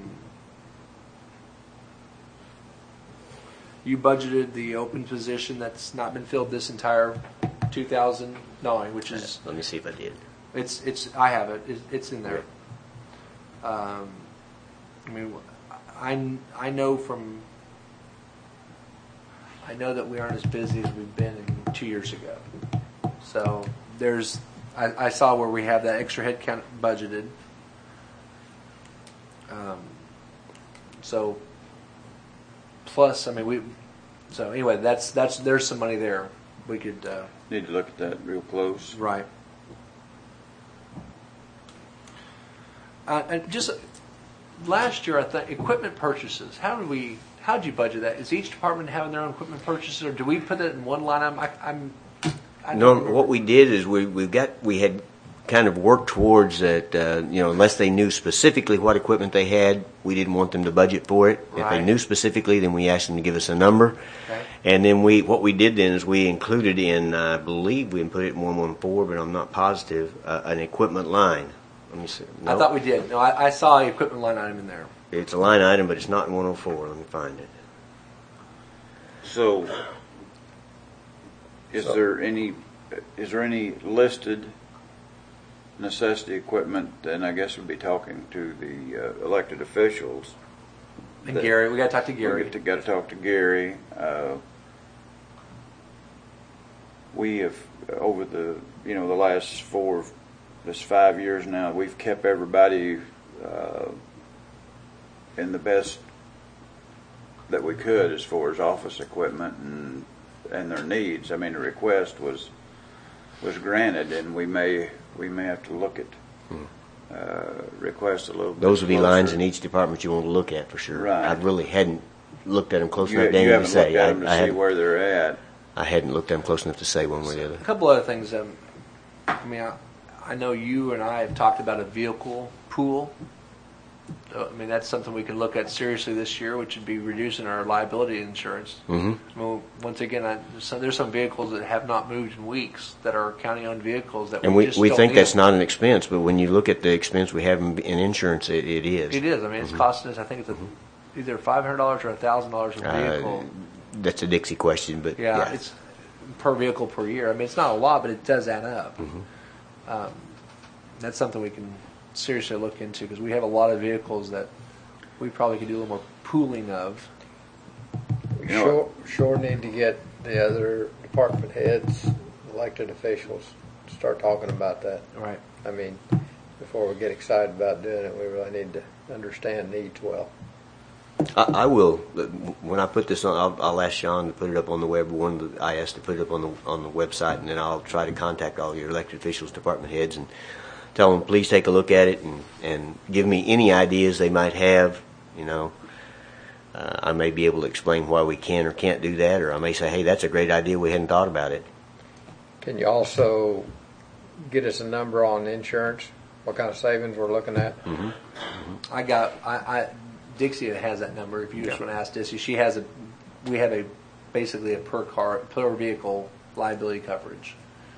you budgeted the open position that's not been filled this entire two thousand nine, which is Let me see if I did. it's it's I have it. It's, it's in there. Um, I mean, I I know from I know that we aren't as busy as we've been in two years ago. So there's I, I saw where we have that extra headcount budgeted. Um, so, plus, I mean, we. So anyway, that's that's there's some money there. We could uh, Need to look at that real close. right. Uh, and just last year, I think equipment purchases. How did we? How did you budget that? Is each department having their own equipment purchases, or do we put it in one line item? I, I'm. I don't No, remember. what we did is we we got we had kind of worked towards that. Uh, you know, unless they knew specifically what equipment they had, we didn't want them to budget for it. If they Right. knew specifically, then we asked them to give us a number. Okay. And then we what we did then is we included in I believe we put it in one one four, but I'm not positive uh, an equipment line. Let me see. I No, thought we did. No, I, I saw an equipment line item in there. it's a line item, but it's not in one oh four. Let me find it. So, is So- there any, is there any listed necessity equipment, and I guess we'd be talking to the uh, elected officials. And that- Gary, we got to talk to We Gary. get to, got to talk to Gary. Uh, we have, over the, you know, the last four, this five years now, we've kept everybody uh, in the best that we could as far as office equipment and and their needs. I mean, the request was was granted, and we may we may have to look at uh, request a little bit. Those would be lines closer. in each department you want to look at for sure. Right. I really hadn't looked at them close You, enough you Daniel, haven't to say. looked at them I, to I, see hadn't, where they're at. I hadn't looked at them close enough to say one way or the A other. couple other things. Um, I mean, I, I know you and I have talked about a vehicle pool. Uh, I mean, that's something we can look at seriously this year, which would be reducing our liability insurance. hmm Well, once again, I, there's, some, there's some vehicles that have not moved in weeks that are county-owned vehicles that And we we, just we don't think need that's them. not an expense, but when you look at the expense we have in, in insurance, it, it is. It is. I mean, it's costing us. I think it's a, either five hundred dollars or a thousand dollars a vehicle. Uh, that's a Dixie question, but Yeah, yeah. it's per vehicle per year. I mean, it's not a lot, but it does add up. Um, that's something we can seriously look into because we have a lot of vehicles that we probably could do a little more pooling of. We You know sure, sure need to get the other department heads, elected officials, to start talking about that. Right. I mean, before we get excited about doing it, we really need to understand needs well. I, I will. When I put this on, I'll, I'll ask Sean to put it up on the web. One of the, I asked to put it up on the on the website, and then I'll try to contact all your elected officials, department heads, and tell them please take a look at it and and give me any ideas they might have. You know, uh, I may be able to explain why we can or can't do that, or I may say, hey, that's a great idea. We hadn't thought about it. Can you also get us a number on insurance? What kind of savings we're looking at? I got. I, I Dixie has that number. If you just Yeah. want to ask Dixie, she has a. We have a basically a per car per vehicle liability coverage.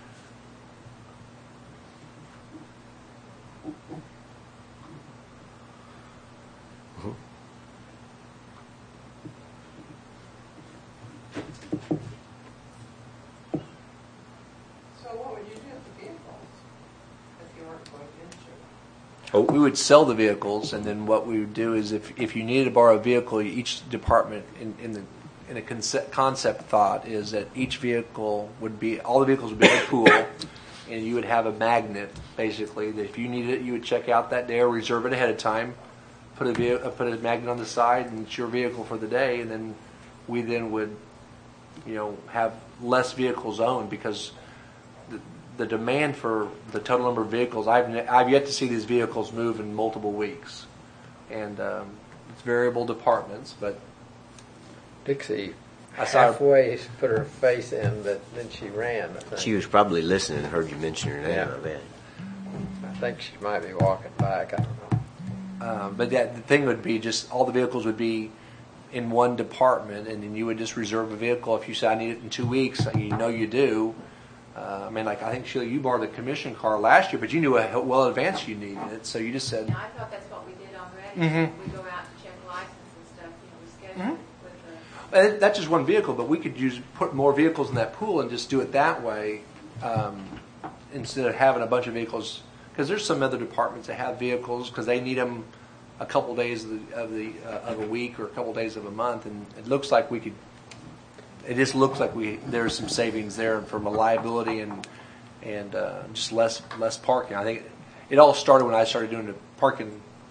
So what would you do with the vehicles if you weren't going into? Oh, We would sell the vehicles, and then what we would do is, if, if you needed to borrow a vehicle, each department in, in the in a concept, concept thought is that each vehicle would be all the vehicles would be in a pool, and you would have a magnet basically that if you needed it, you would check out that day or reserve it ahead of time, put a ve- uh, put a magnet on the side, and it's your vehicle for the day, and then we then would, you know, have less vehicles owned because the, the demand for the total number of vehicles, I've ne- I've yet to see these vehicles move in multiple weeks, and um, it's variable departments, but Dixie I saw her- halfway put her face in, but then she ran. I think. she was probably listening and heard you mention her name. Yeah. I bet. I think she might be walking back. I don't know. um, but that the thing would be just all the vehicles would be in one department, and then you would just reserve a vehicle if you say I need it in two weeks, and you know you do. Uh, I mean, like I think Sheila, you borrowed the commission car last year, but you knew a- well in advance you needed it, so you just said, Yeah, I thought that's what we did already. Mhm. We go out and check license and stuff, you know, we schedule Mhm. it with the. and that's just one vehicle, but we could use put more vehicles in that pool and just do it that way um, instead of having a bunch of vehicles. Because there's some other departments that have vehicles because they need them a couple days of the of, the, uh, of a week or a couple days of a month, and it looks like we could. It just looks like we there's some savings there from a liability and and uh, just less less parking. I think it all started when I started doing the parking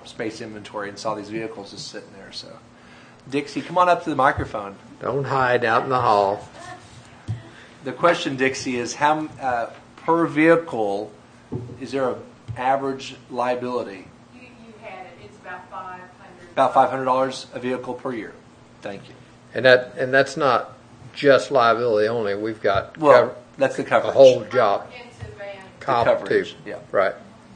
space inventory and saw these vehicles just sitting there. So, Dixie, come on up to the microphone. Don't hide out in the hall. The question, Dixie, is how uh, per vehicle is there an average liability? You, you had it, it's about five hundred. About five hundred dollars a vehicle per year. Thank you. And that and that's not just liability only. We've got Well, cover- that's the coverage. a whole job Comprehensive and comp coverage, too. yeah. Right.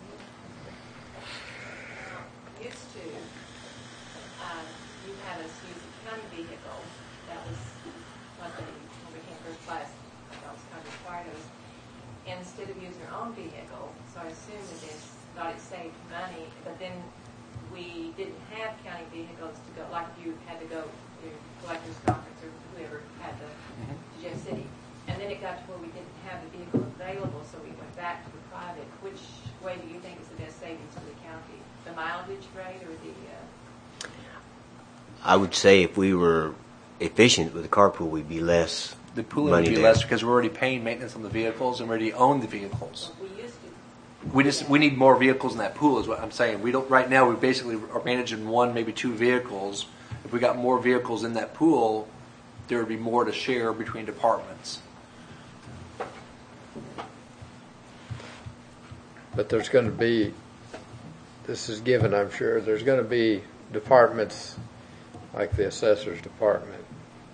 used to, um, you had us use a county vehicle. That was what they, when we came first class, that was kind of required of us. Instead of using our own vehicle, so I assumed that this, thought it saved money, but then we didn't have county vehicles to go, like if you had to go to collector's conference or whoever had to, to Jeff City. And then it got to where we didn't have the vehicle available, so we went back to the private. Which way do you think is the best savings for the county? The mileage rate or the, uh, I would say if we were efficient with the carpool, we'd be less The pooling money would be there. less because we're already paying maintenance on the vehicles and we already own the vehicles. we used to. We just we need more vehicles in that pool is what I'm saying. We don't right now. We basically are managing one, maybe two vehicles. If we got more vehicles in that pool, there would be more to share between departments. But there's going to be, this is given, I'm sure, there's going to be departments like the assessor's department,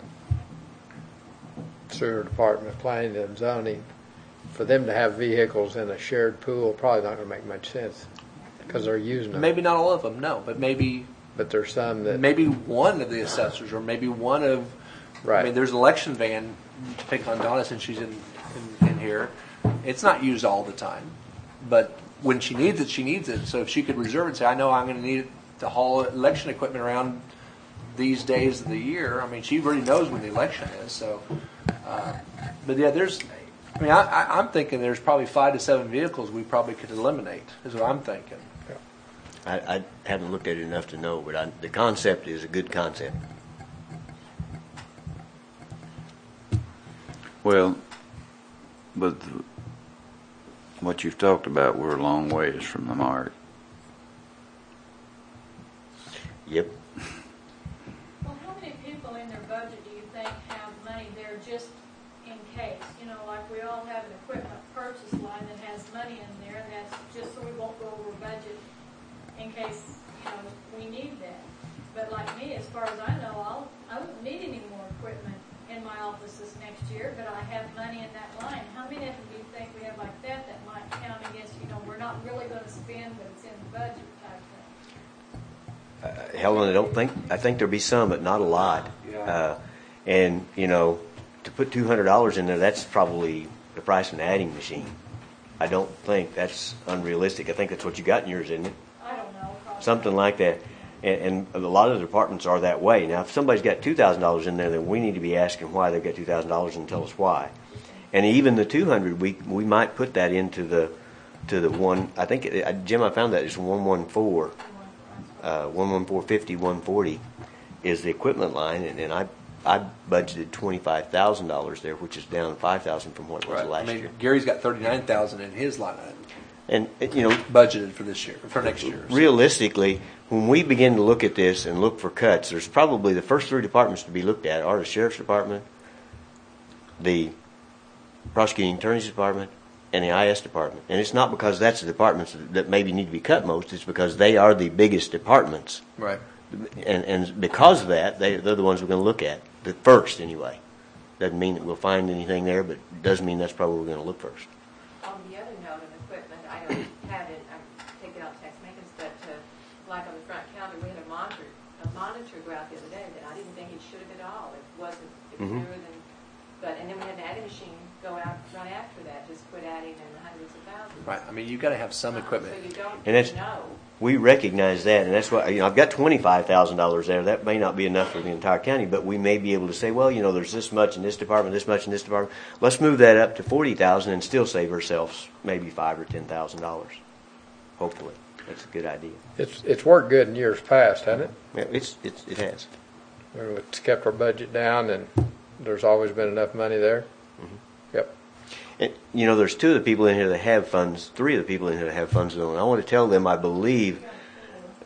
sewer department, planning and zoning. For them to have vehicles in a shared pool, probably not going to make much sense because they're using them. Maybe not all of them, no, but maybe But there's some that, maybe one of the assessors or maybe one of. right. I mean, there's an election van. To pick on Donna since she's in, in in here. It's not used all the time, but when she needs it, she needs it. So if she could reserve it, and say, I know I'm going to need it to haul election equipment around these days of the year. I mean, she already knows when the election is. So, uh, but yeah, there's. I mean, I, I, I'm thinking there's probably five to seven vehicles we probably could eliminate. Is what I'm thinking. I, I haven't looked at it enough to know, but I, the concept is a good concept. Well, but what you've talked about, we're a long ways from the mark. Yep. Well, how many people in their budget do you think have money there just in case? You know, like we all have an equipment purchase line that has money in there, and that's just so we won't go over budget in case, you know, we need that. But like me, as far as I know, I'll, I won't need any more equipment in my office this next year, but I have money in that line. How many of them do you think we have like that that might count against, you know, we're not really going to spend, but it's in the budget type thing? Uh, Helen, I don't think, I think there'll be some, but not a lot. Yeah. Uh, and, you know, to put two hundred dollars in there, that's probably the price of an adding machine. I don't think that's unrealistic. I think that's what you got in yours, isn't it? I don't know. probably. Something like that. And, and a lot of the departments are that way. Now, if somebody's got two thousand dollars in there, then we need to be asking why they've got two thousand dollars and tell us why. And even the two hundred, we we might put that into the to the one. I think it, uh, Jim, I found that it's one one four, uh, one one four fifty, one forty is the equipment line, and, and I I budgeted twenty five thousand dollars there, which is down five thousand from what it was Right. last I mean, year. Gary's got thirty-nine thousand in his line item And it, you know, budgeted for this year, for next year. So. realistically, when we begin to look at this and look for cuts, there's probably the first three departments to be looked at are the sheriff's department, the prosecuting attorney's department, and the I S department. And it's not because that's the departments that maybe need to be cut most. It's because they are the biggest departments. Right. And, and because of that, they, they're the ones we're going to look at, the first anyway. Doesn't mean that we'll find anything there, but does mean that's probably where we're going to look first. On the other note of equipment, I don't have it, I take it out tax maintenance, but uh, like on the front counter, we had a monitor, a monitor go out the other day that I didn't think it should have at all. It wasn't, it was Mhm. newer than, but, and then we had an adding machine go out right after that, just quit adding in the hundreds of thousands. Right. I mean, you've got to have some Um, equipment. So you don't And that's- know. We recognize that, and that's why, you know, I've got twenty-five thousand dollars there. That may not be enough for the entire county, but we may be able to say, well, you know, there's this much in this department, this much in this department. Let's move that up to forty thousand and still save ourselves maybe five or ten thousand dollars. Hopefully, that's a good idea. It's it's worked good in years past, hasn't it? Yeah, it's, it's it has. Where It's kept our budget down, and there's always been enough money there. Yep. And, you know, there's two of the people in here that have funds, three of the people in here that have funds, though, and I want to tell them I believe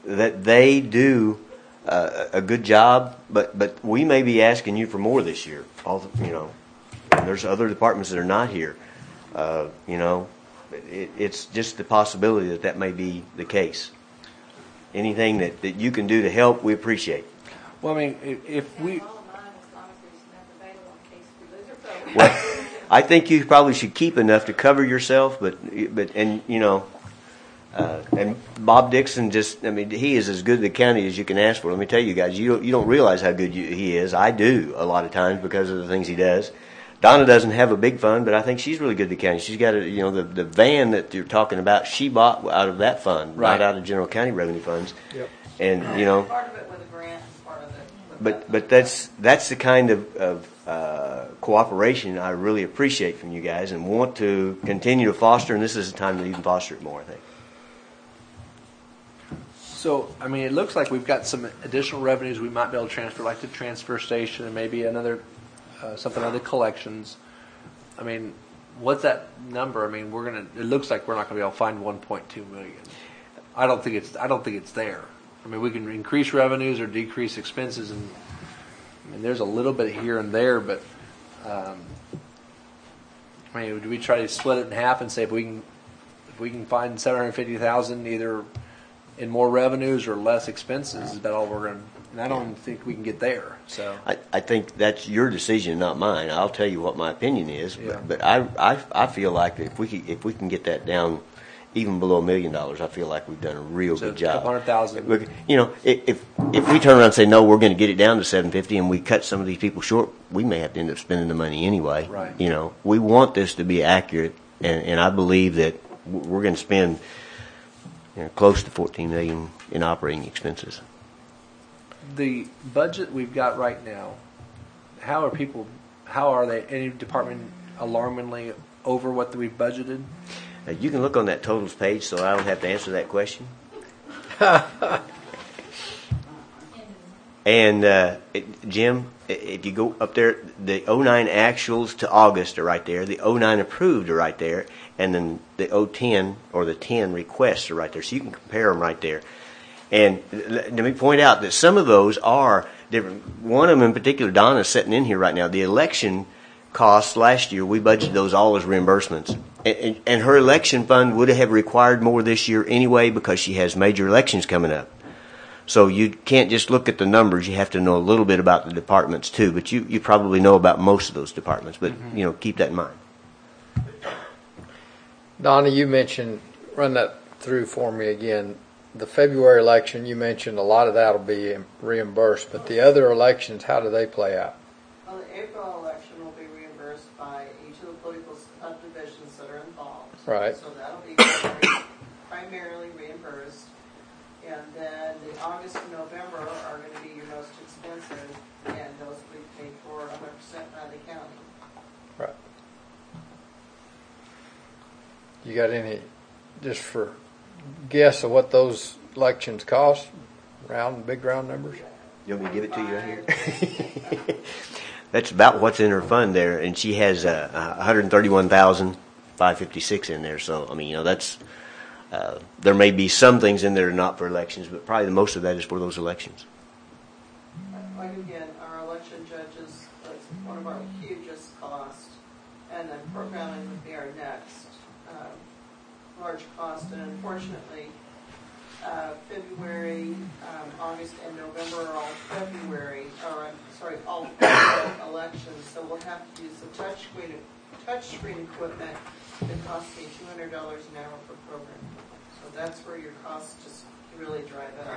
that they do uh, a good job, but but we may be asking you for more this year. All the, you know, and there's other departments that are not here. Uh, you know, it, it's just the possibility that that may be the case. Anything that, that you can do to help, we appreciate. Well, I mean, if, if we, All of mine, as long as there's enough available in case we lose our program. Well, I think you probably should keep enough to cover yourself, but but and you know, uh, and Bob Dixon just, I mean, he is as good at the county as you can ask for. Let me tell you guys, you don't, you don't realize how good you, he is. I do a lot of times because of the things he does. Donna doesn't have a big fund, but I think she's really good at the county. She's got a, you know, the, the van that you're talking about, she bought out of that fund, Right. not out of general county revenue funds. Yep. And, you know, Part of it with a grant, and part of it with but that. but that's that's the kind of, of uh, cooperation I really appreciate from you guys and want to continue to foster, and this is the time to even foster it more, I think. so, I mean, it looks like we've got some additional revenues we might be able to transfer, like the transfer station and maybe another, uh, something other collections. I mean, what's that number? I mean, we're gonna, it looks like we're not gonna be able to find one point two million. I don't think it's, I don't think it's there. I mean, we can increase revenues or decrease expenses, and I mean, there's a little bit here and there, but um, I mean, do we try to split it in half and say if we can, if we can find seven hundred fifty thousand either in more revenues or less expenses, is that all we're going to? And I don't think we can get there. So I, I think that's your decision, not mine. I'll tell you what my opinion is, Yeah. but, but I, I I feel like if we can, if we can get that down even below a million dollars, I feel like we've done a real So good job. a couple hundred thousand. Look, you know, if if if we turn around and say no, we're going to get it down to seven fifty, and we cut some of these people short, we may have to end up spending the money anyway. Right. You know, we want this to be accurate, and, and I believe that we're going to spend, you know, close to fourteen million in operating expenses. the budget we've got right now, how are people? How are they? Any department alarmingly over what we've budgeted? Uh, you can look on that totals page, so I don't have to answer that question. And uh, it, Jim, i- if you go up there, the oh nine actuals to August are right there. The oh nine approved are right there, and then the oh ten or the ten requests are right there. So you can compare them right there. And let me point out that some of those are different. One of them in particular, Donna's sitting in here right now. The election costs last year, we budgeted those all as reimbursements. And, and, and her election fund would have required more this year anyway because she has major elections coming up. So you can't just look at the numbers. You have to know a little bit about the departments too. But you, you probably know about most of those departments. But, mm-hmm. you know, keep that in mind. Donna, you mentioned, run that through for me again. The February election, you mentioned a lot of that will be reimbursed, but the other elections, how do they play out? Well, the April election will be reimbursed by each of the political subdivisions that are involved. Right. So that'll be primarily- primarily reimbursed. And then the August and November are going to be your most expensive, and those will be paid for one hundred percent by the county. Right. You got any, just for guess of what those elections cost? Round, big round numbers? You want me to give it to you right here? That's about what's in her fund there, and she has uh, one hundred thirty-one thousand five hundred fifty-six in there. So, I mean, you know, that's uh, there may be some things in there not for elections, but probably the most of that is for those elections. Like again, our election judges, that's one of our hugest costs, and then programming would be our next um, large cost. And unfortunately, uh, February, um, August, and November are all February, or I'm sorry, all federal elections. So we'll have to use the touchscreen touchscreen equipment that costs me two hundred dollars an hour per program. So that's where your costs just really drive up.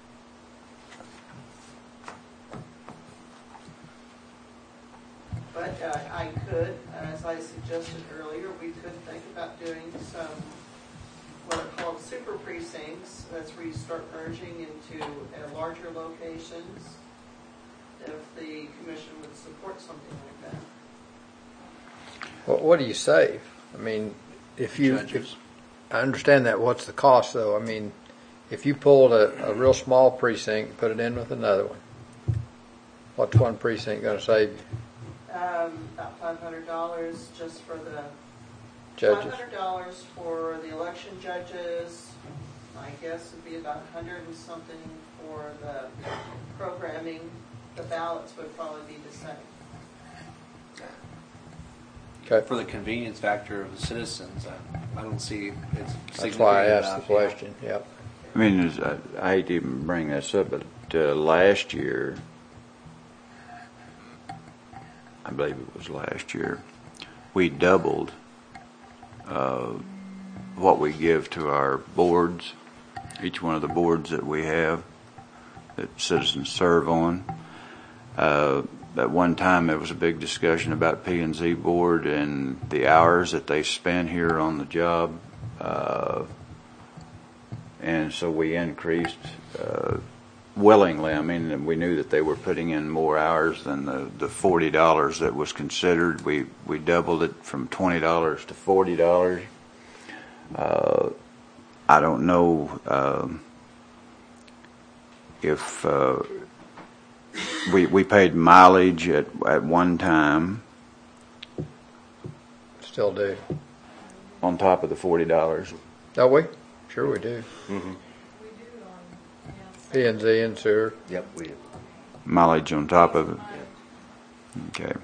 But uh, I could, as I suggested earlier, we could think about doing some what are called super precincts. That's where you start merging into uh, larger locations. If the commission would support something like that. What, what do you save? I mean, if you, if, Judges. I understand that. What's the cost though? I mean, if you pulled a, a real small precinct and put it in with another one, what's one precinct going to save you? Um, about five hundred dollars just for the Judges. Five hundred dollars for the election judges, my guess would be about a hundred and something for the programming. The ballots would probably be the same. Okay. For the convenience factor of the citizens, I, I don't see it's. That's why I asked the enough, question, yep. I mean, it's- I, I hate to even bring this up, but uh, last year, I believe it was last year, we doubled uh, what we give to our boards, each one of the boards that we have that citizens serve on. Uh, at one time, there was a big discussion about P and Z board and the hours that they spend here on the job. Uh, and so we increased uh, willingly. I mean, we knew that they were putting in more hours than the, the forty dollars that was considered. We, we doubled it from twenty dollars to forty dollars. Uh, I don't know um, if uh, we, we paid mileage at, at one time Still do. on top of the forty dollars. Oh, we? Sure we do. We do on, yeah. P and Z and sewer. Yep, we do. Mileage on top of it. Okay.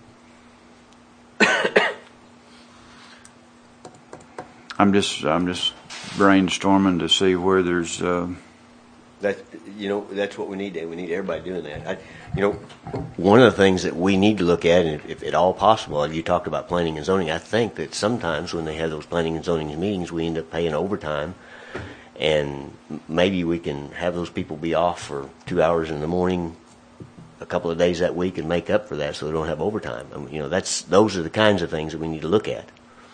I'm just I'm just brainstorming to see where there's uh, That, you know, that's what we need. We need everybody doing that. I, you know, one of the things that we need to look at, and if, if at all possible, you talked about planning and zoning. I think that sometimes when they have those planning and zoning meetings, we end up paying overtime, and maybe we can have those people be off for two hours in the morning, a couple of days that week, and make up for that, so they don't have overtime. I mean, you know, that's those are the kinds of things that we need to look at.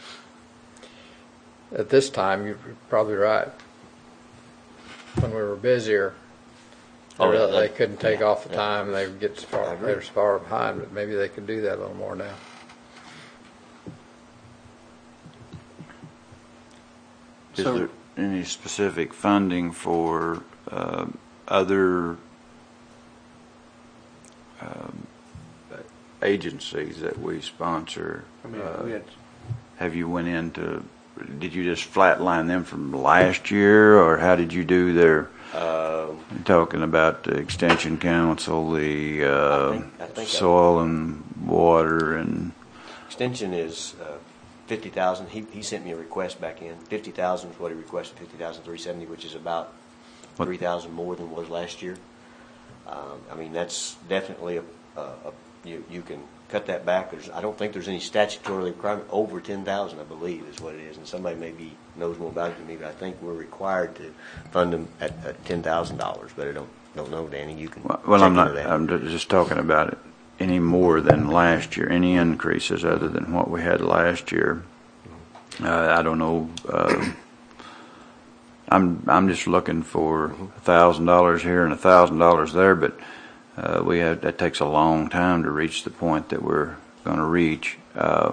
At this time, you're probably right. When we were busier, Oh, they, yeah, they that- couldn't take yeah, off the yeah. time. They would get I far, agree. they were far behind, but maybe they could do that a little more now. is So- there any specific funding for uh, other um, agencies that we sponsor? I mean, Uh, we had, Have you went into? Did you just flatline them from last year, or how did you do their? Uh, You're talking about the extension council, the uh, I think- I think I- soil and water, and extension is uh, fifty thousand. He he sent me a request back in. Fifty thousand is what he requested. Fifty thousand three seventy, which is about What- three thousand more than was last year. Um, I mean, that's definitely a, a, a you you can cut that back. There's, I don't think there's any statutory requirement over ten thousand. I believe is what it is, and somebody maybe knows more about it than me. But I think we're required to fund them at, at ten thousand dollars. But I don't don't know, Danny. You can well, well check I'm not. into that. I'm ju- just talking about it. Any more than last year? Any increases other than what we had last year? Uh, I don't know. Uh, I'm I'm just looking for a thousand dollars here and a thousand dollars there, but uh, we have that takes a long time to reach the point that we're going to reach. Uh,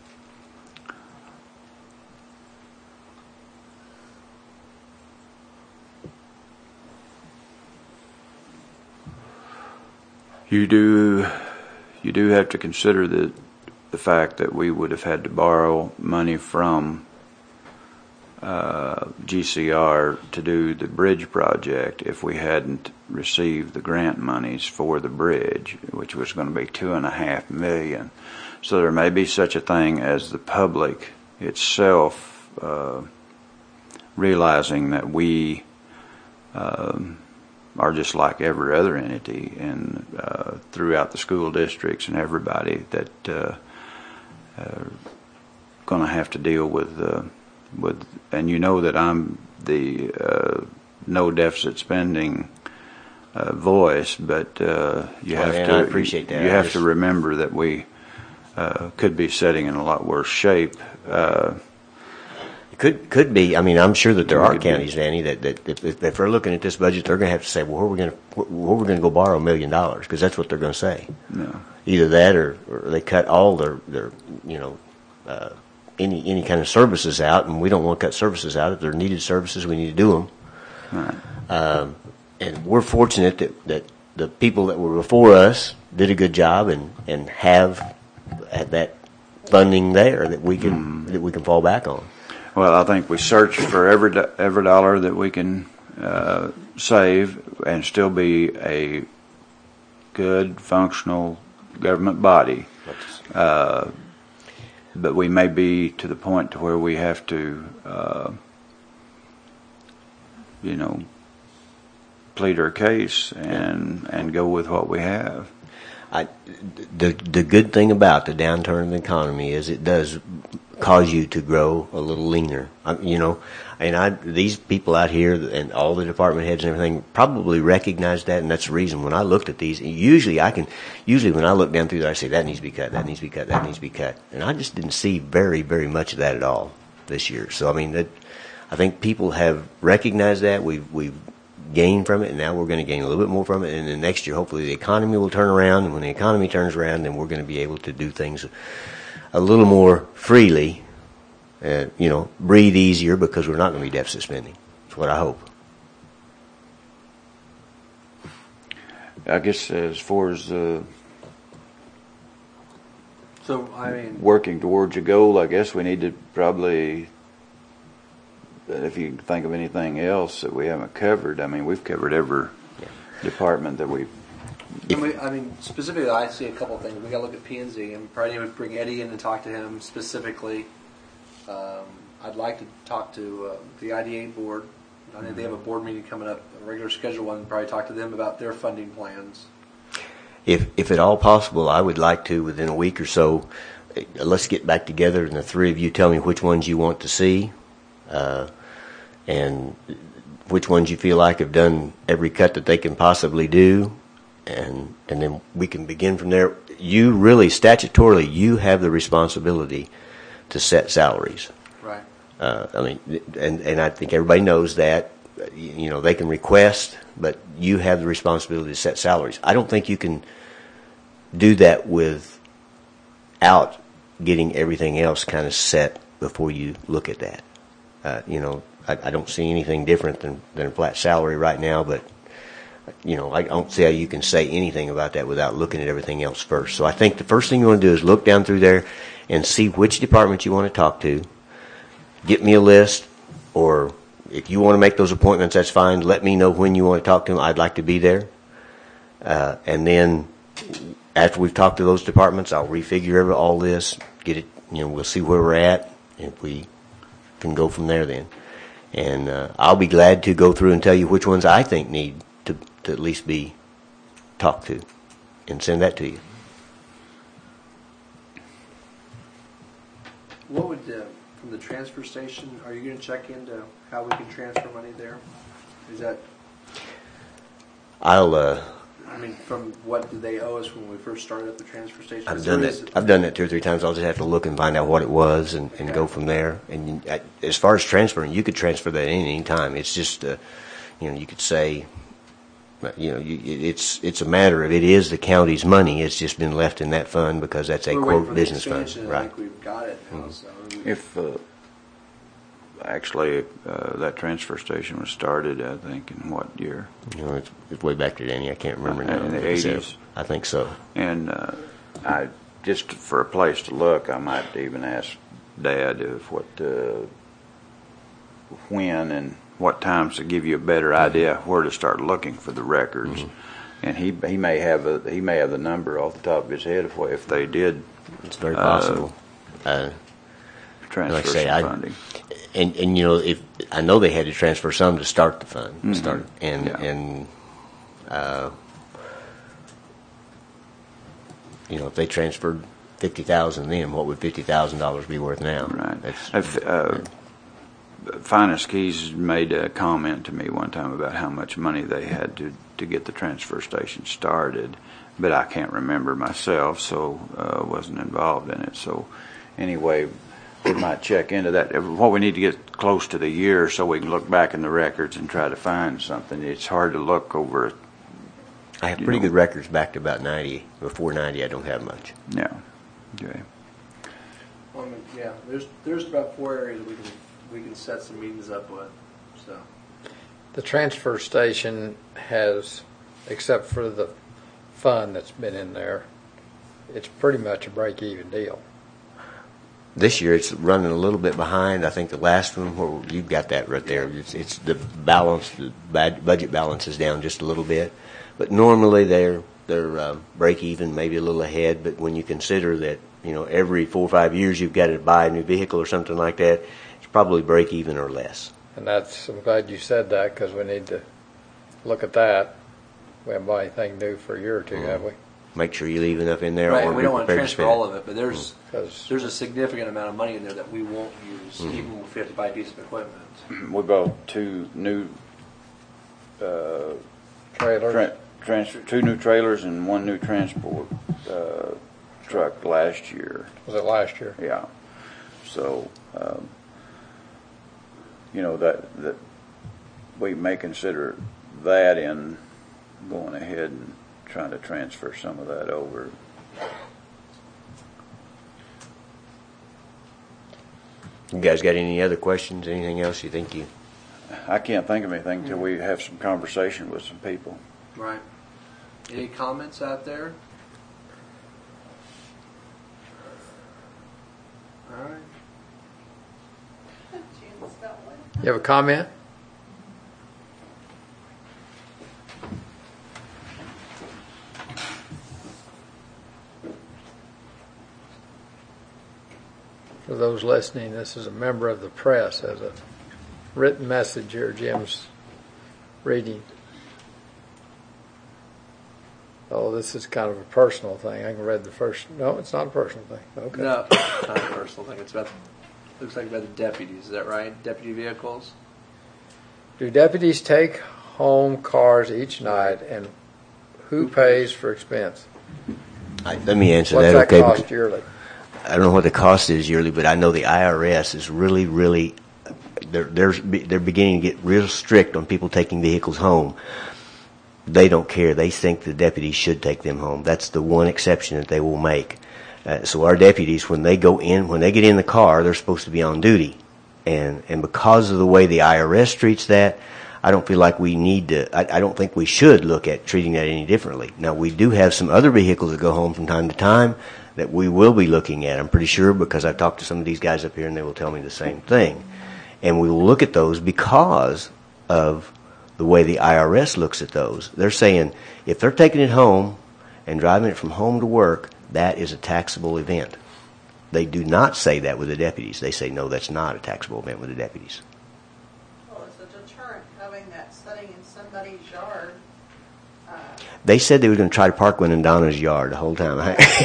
you do you do have to consider the the fact that we would have had to borrow money from uh, G C R to do the bridge project if we hadn't received the grant monies for the bridge, which was going to be two and a half million. So there may be such a thing as the public itself uh, realizing that we um, are just like every other entity and uh, throughout the school districts and everybody that uh, uh, going to have to deal with uh, with, and you know that I'm the uh, no deficit spending uh, voice, but uh, you Well, have and to I appreciate that. you I have just- to remember that we uh, could be setting in a lot worse shape. Uh, It could could be. I mean, I'm sure that there are Could be. counties, Danny, that, that if, if they're looking at this budget, they're going to have to say, well, where are we going to where we're going to go borrow a million dollars? Because that's what they're going to say. no. Either that, or, or they cut all their their you know uh, any any kind of services out, and we don't want to cut services out. If they're needed services, we need to do them. Right. Um, and we're fortunate that, that the people that were before us did a good job and, and have had that funding there that we can that we can fall back on. Well, I think we search for every do- every dollar that we can uh, save and still be a good, functional government body. Uh, but we may be to the point to where we have to, uh, you know, plead our case and and go with what we have. I, the the good thing about the downturn in the economy is it does cause you to grow a little leaner. I, you know, and I these people out here and all the department heads and everything probably recognize that, and that's the reason when I looked at these. Usually, I can usually when I look down through there, I say that needs to be cut, that needs to be cut, that needs to be cut, and I just didn't see very very much of that at all this year. So I mean, that, I think people have recognized that we've we've gain from it, and now we're going to gain a little bit more from it, and then next year hopefully the economy will turn around, and when the economy turns around, then we're going to be able to do things a little more freely, uh, you know, breathe easier because we're not going to be deficit spending. That's what I hope. I guess as far as uh, So, I mean, working towards a goal, I guess we need to probably, if you can think of anything else that we haven't covered, I mean, we've covered every Yeah. department that we've. I mean, I mean, specifically, I see a couple of things. We got to look at P and Z, and probably would bring Eddie in and talk to him specifically. Um, I'd like to talk to uh, the I D A board. I know they have a board meeting coming up, a regular scheduled one. Probably talk to them about their funding plans. If if at all possible, I would like to within a week or so. uh, Let's get back together, and the three of you tell me which ones you want to see. Uh, and which ones you feel like have done every cut that they can possibly do, and and then we can begin from there. You really, statutorily, you have the responsibility to set salaries. Right. Uh, I mean, and, and I think everybody knows that. You, you know, they can request, but you have the responsibility to set salaries. I don't think you can do that without getting everything else kind of set before you look at that. Uh, you know, I, I don't see anything different than, than a flat salary right now, but, you know, I don't see how you can say anything about that without looking at everything else first. So I think the first thing you want to do is look down through there and see which department you want to talk to. Get me a list, or if you want to make those appointments, that's fine. Let me know when you want to talk to them. I'd like to be there. Uh, and then after we've talked to those departments, I'll refigure every, all this, get it, you know, we'll see where we're at. If we can go from there then. And uh, I'll be glad to go through and tell you which ones I think need to, to at least be talked to and send that to you. What would, uh, from the transfer station, are you going to check into how we can transfer money there? Is that, I'll, uh, I mean, from what did they owe us when we first started at the transfer station? I've Is done there- that. is- I've done that two or three times. I'll just have to look and find out what it was and, and go from there. And you, I, as far as transferring, you could transfer that at any time. It's just, uh, you know, you could say, you know, you, it's it's a matter of it is the county's money. It's just been left in that fund because that's a We're waiting quote for the business fund, expansion, right? I think we've got it now, so. If uh, actually uh, that transfer station was started, I think, in what year? You know, it's, it's way back to Danny. I can't remember now. In the eighties. I think so. And uh, I just for a place to look, I might even ask Dad if what, uh, when, and what times to give you a better idea where to start looking for the records. Mm-hmm. And he he may have a he may have the number off the top of his head if if they did It's very possible. Uh, transfer Like I say, some I- funding. And and you know, if I know they had to transfer some to start the fund, Mhm. start and Yeah. and uh, you know, if they transferred fifty thousand, then what would fifty thousand dollars be worth now? Right. That's, I've, uh, Finest Keys made a comment to me one time about how much money they had to, to get the transfer station started, but I can't remember myself, so uh, wasn't involved in it. So anyway, we might check into that. What we need to get close to the year so we can look back in the records and try to find something. It's hard to look over. I have you pretty know. good records back to about ninety. Before ninety, I don't have much. Yeah. Okay. Well, I mean, yeah, there's there's about four areas we can we can set some meetings up with. So The transfer station has, except for the fund that's been in there, it's pretty much a break-even deal. This year it's running a little bit behind. I think the last one, where you've got that right there. It's, it's the balance, the bad budget balance is down just a little bit. But normally they're they're uh, break even, maybe a little ahead. But when you consider that, you know, every four or five years you've got to buy a new vehicle or something like that, it's probably break even or less. And that's, I'm glad you said that, because we need to look at that. We haven't bought anything new for a year or two, Mm. have we? Make sure you leave enough in there. Right, or and we be don't want to prepared transfer spend all it. of it, but there's, 'Cause there's a significant amount of money in there that we won't use, Mhm. even if we have to buy a piece of equipment. We bought two new, uh, trailers, tra- trans- two new trailers and one new transport, uh, truck last year. was it last year? Yeah. So, um, you know, that, that we may consider that in going ahead and trying to transfer some of that over. You guys got any other questions? Anything else you think you? I can't think of anything until we have some conversation with some people. Right. Any comments out there? All right. Janice got one. You have a comment? For those listening, this is a member of the press as a written message here Jim's reading. Oh, this is kind of a personal thing. I can read the first. No, it's not a personal thing. Okay. No, it's not a personal thing. It's about, looks like about the deputies. Is that right? Deputy vehicles? Do deputies take home cars each night, and who pays for expense? I, let me answer What's that. that okay. cost yearly? I don't know what the cost is yearly, but I know the I R S is really, really, they're, they're, they're beginning to get real strict on people taking vehicles home. They don't care. They think the deputies should take them home. That's the one exception that they will make. Uh, so our deputies, when they go in, when they get in the car, they're supposed to be on duty. And, and because of the way the I R S treats that, I don't feel like we need to, I, I don't think we should look at treating that any differently. Now, we do have some other vehicles that go home from time to time that we will be looking at, I'm pretty sure, because I've talked to some of these guys up here and they will tell me the same thing. And we will look at those because of the way the I R S looks at those. They're saying if they're taking it home and driving it from home to work, that is a taxable event. They do not say that with the deputies. They say, no, that's not a taxable event with the deputies. Well, it's a deterrent having that sitting in somebody's yard. Uh, They said they were going to try to park one in Donna's yard the whole time.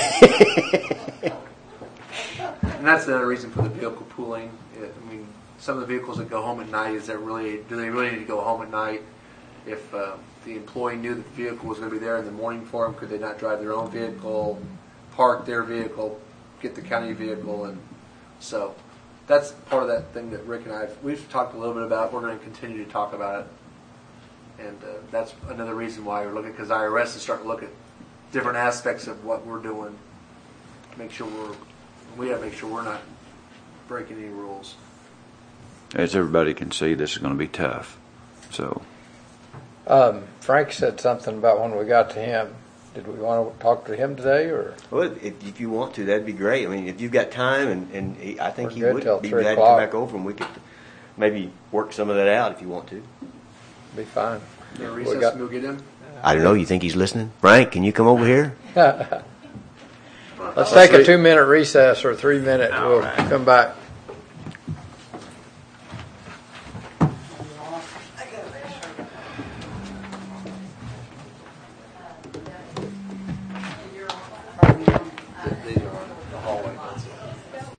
And that's the other reason for the vehicle pooling. It, I mean, some of the vehicles that go home at night, is that really, do they really need to go home at night? If uh, the employee knew that the vehicle was going to be there in the morning for them, could they not drive their own vehicle, park their vehicle, get the county vehicle? And so that's part of that thing that Rick and I, we've talked a little bit about. We're going to continue to talk about it. And uh, that's another reason why we're looking, because I R S is starting to look at different aspects of what we're doing. Make sure we're, we have to make sure we're not breaking any rules. As everybody can see, this is going to be tough. So, Um, Frank said something about when we got to him. Did we want to talk to him today, or? Well, if, if you want to, that'd be great. I mean, if you've got time, and, and he, I think We're he good would till be three glad to o'clock. come back over, and we could maybe work some of that out if you want to. Be fine. Yeah, We recess got- and go get him. I don't know. You think he's listening? Frank, can you come over here? Let's take a two-minute recess or a three-minute. We'll come back.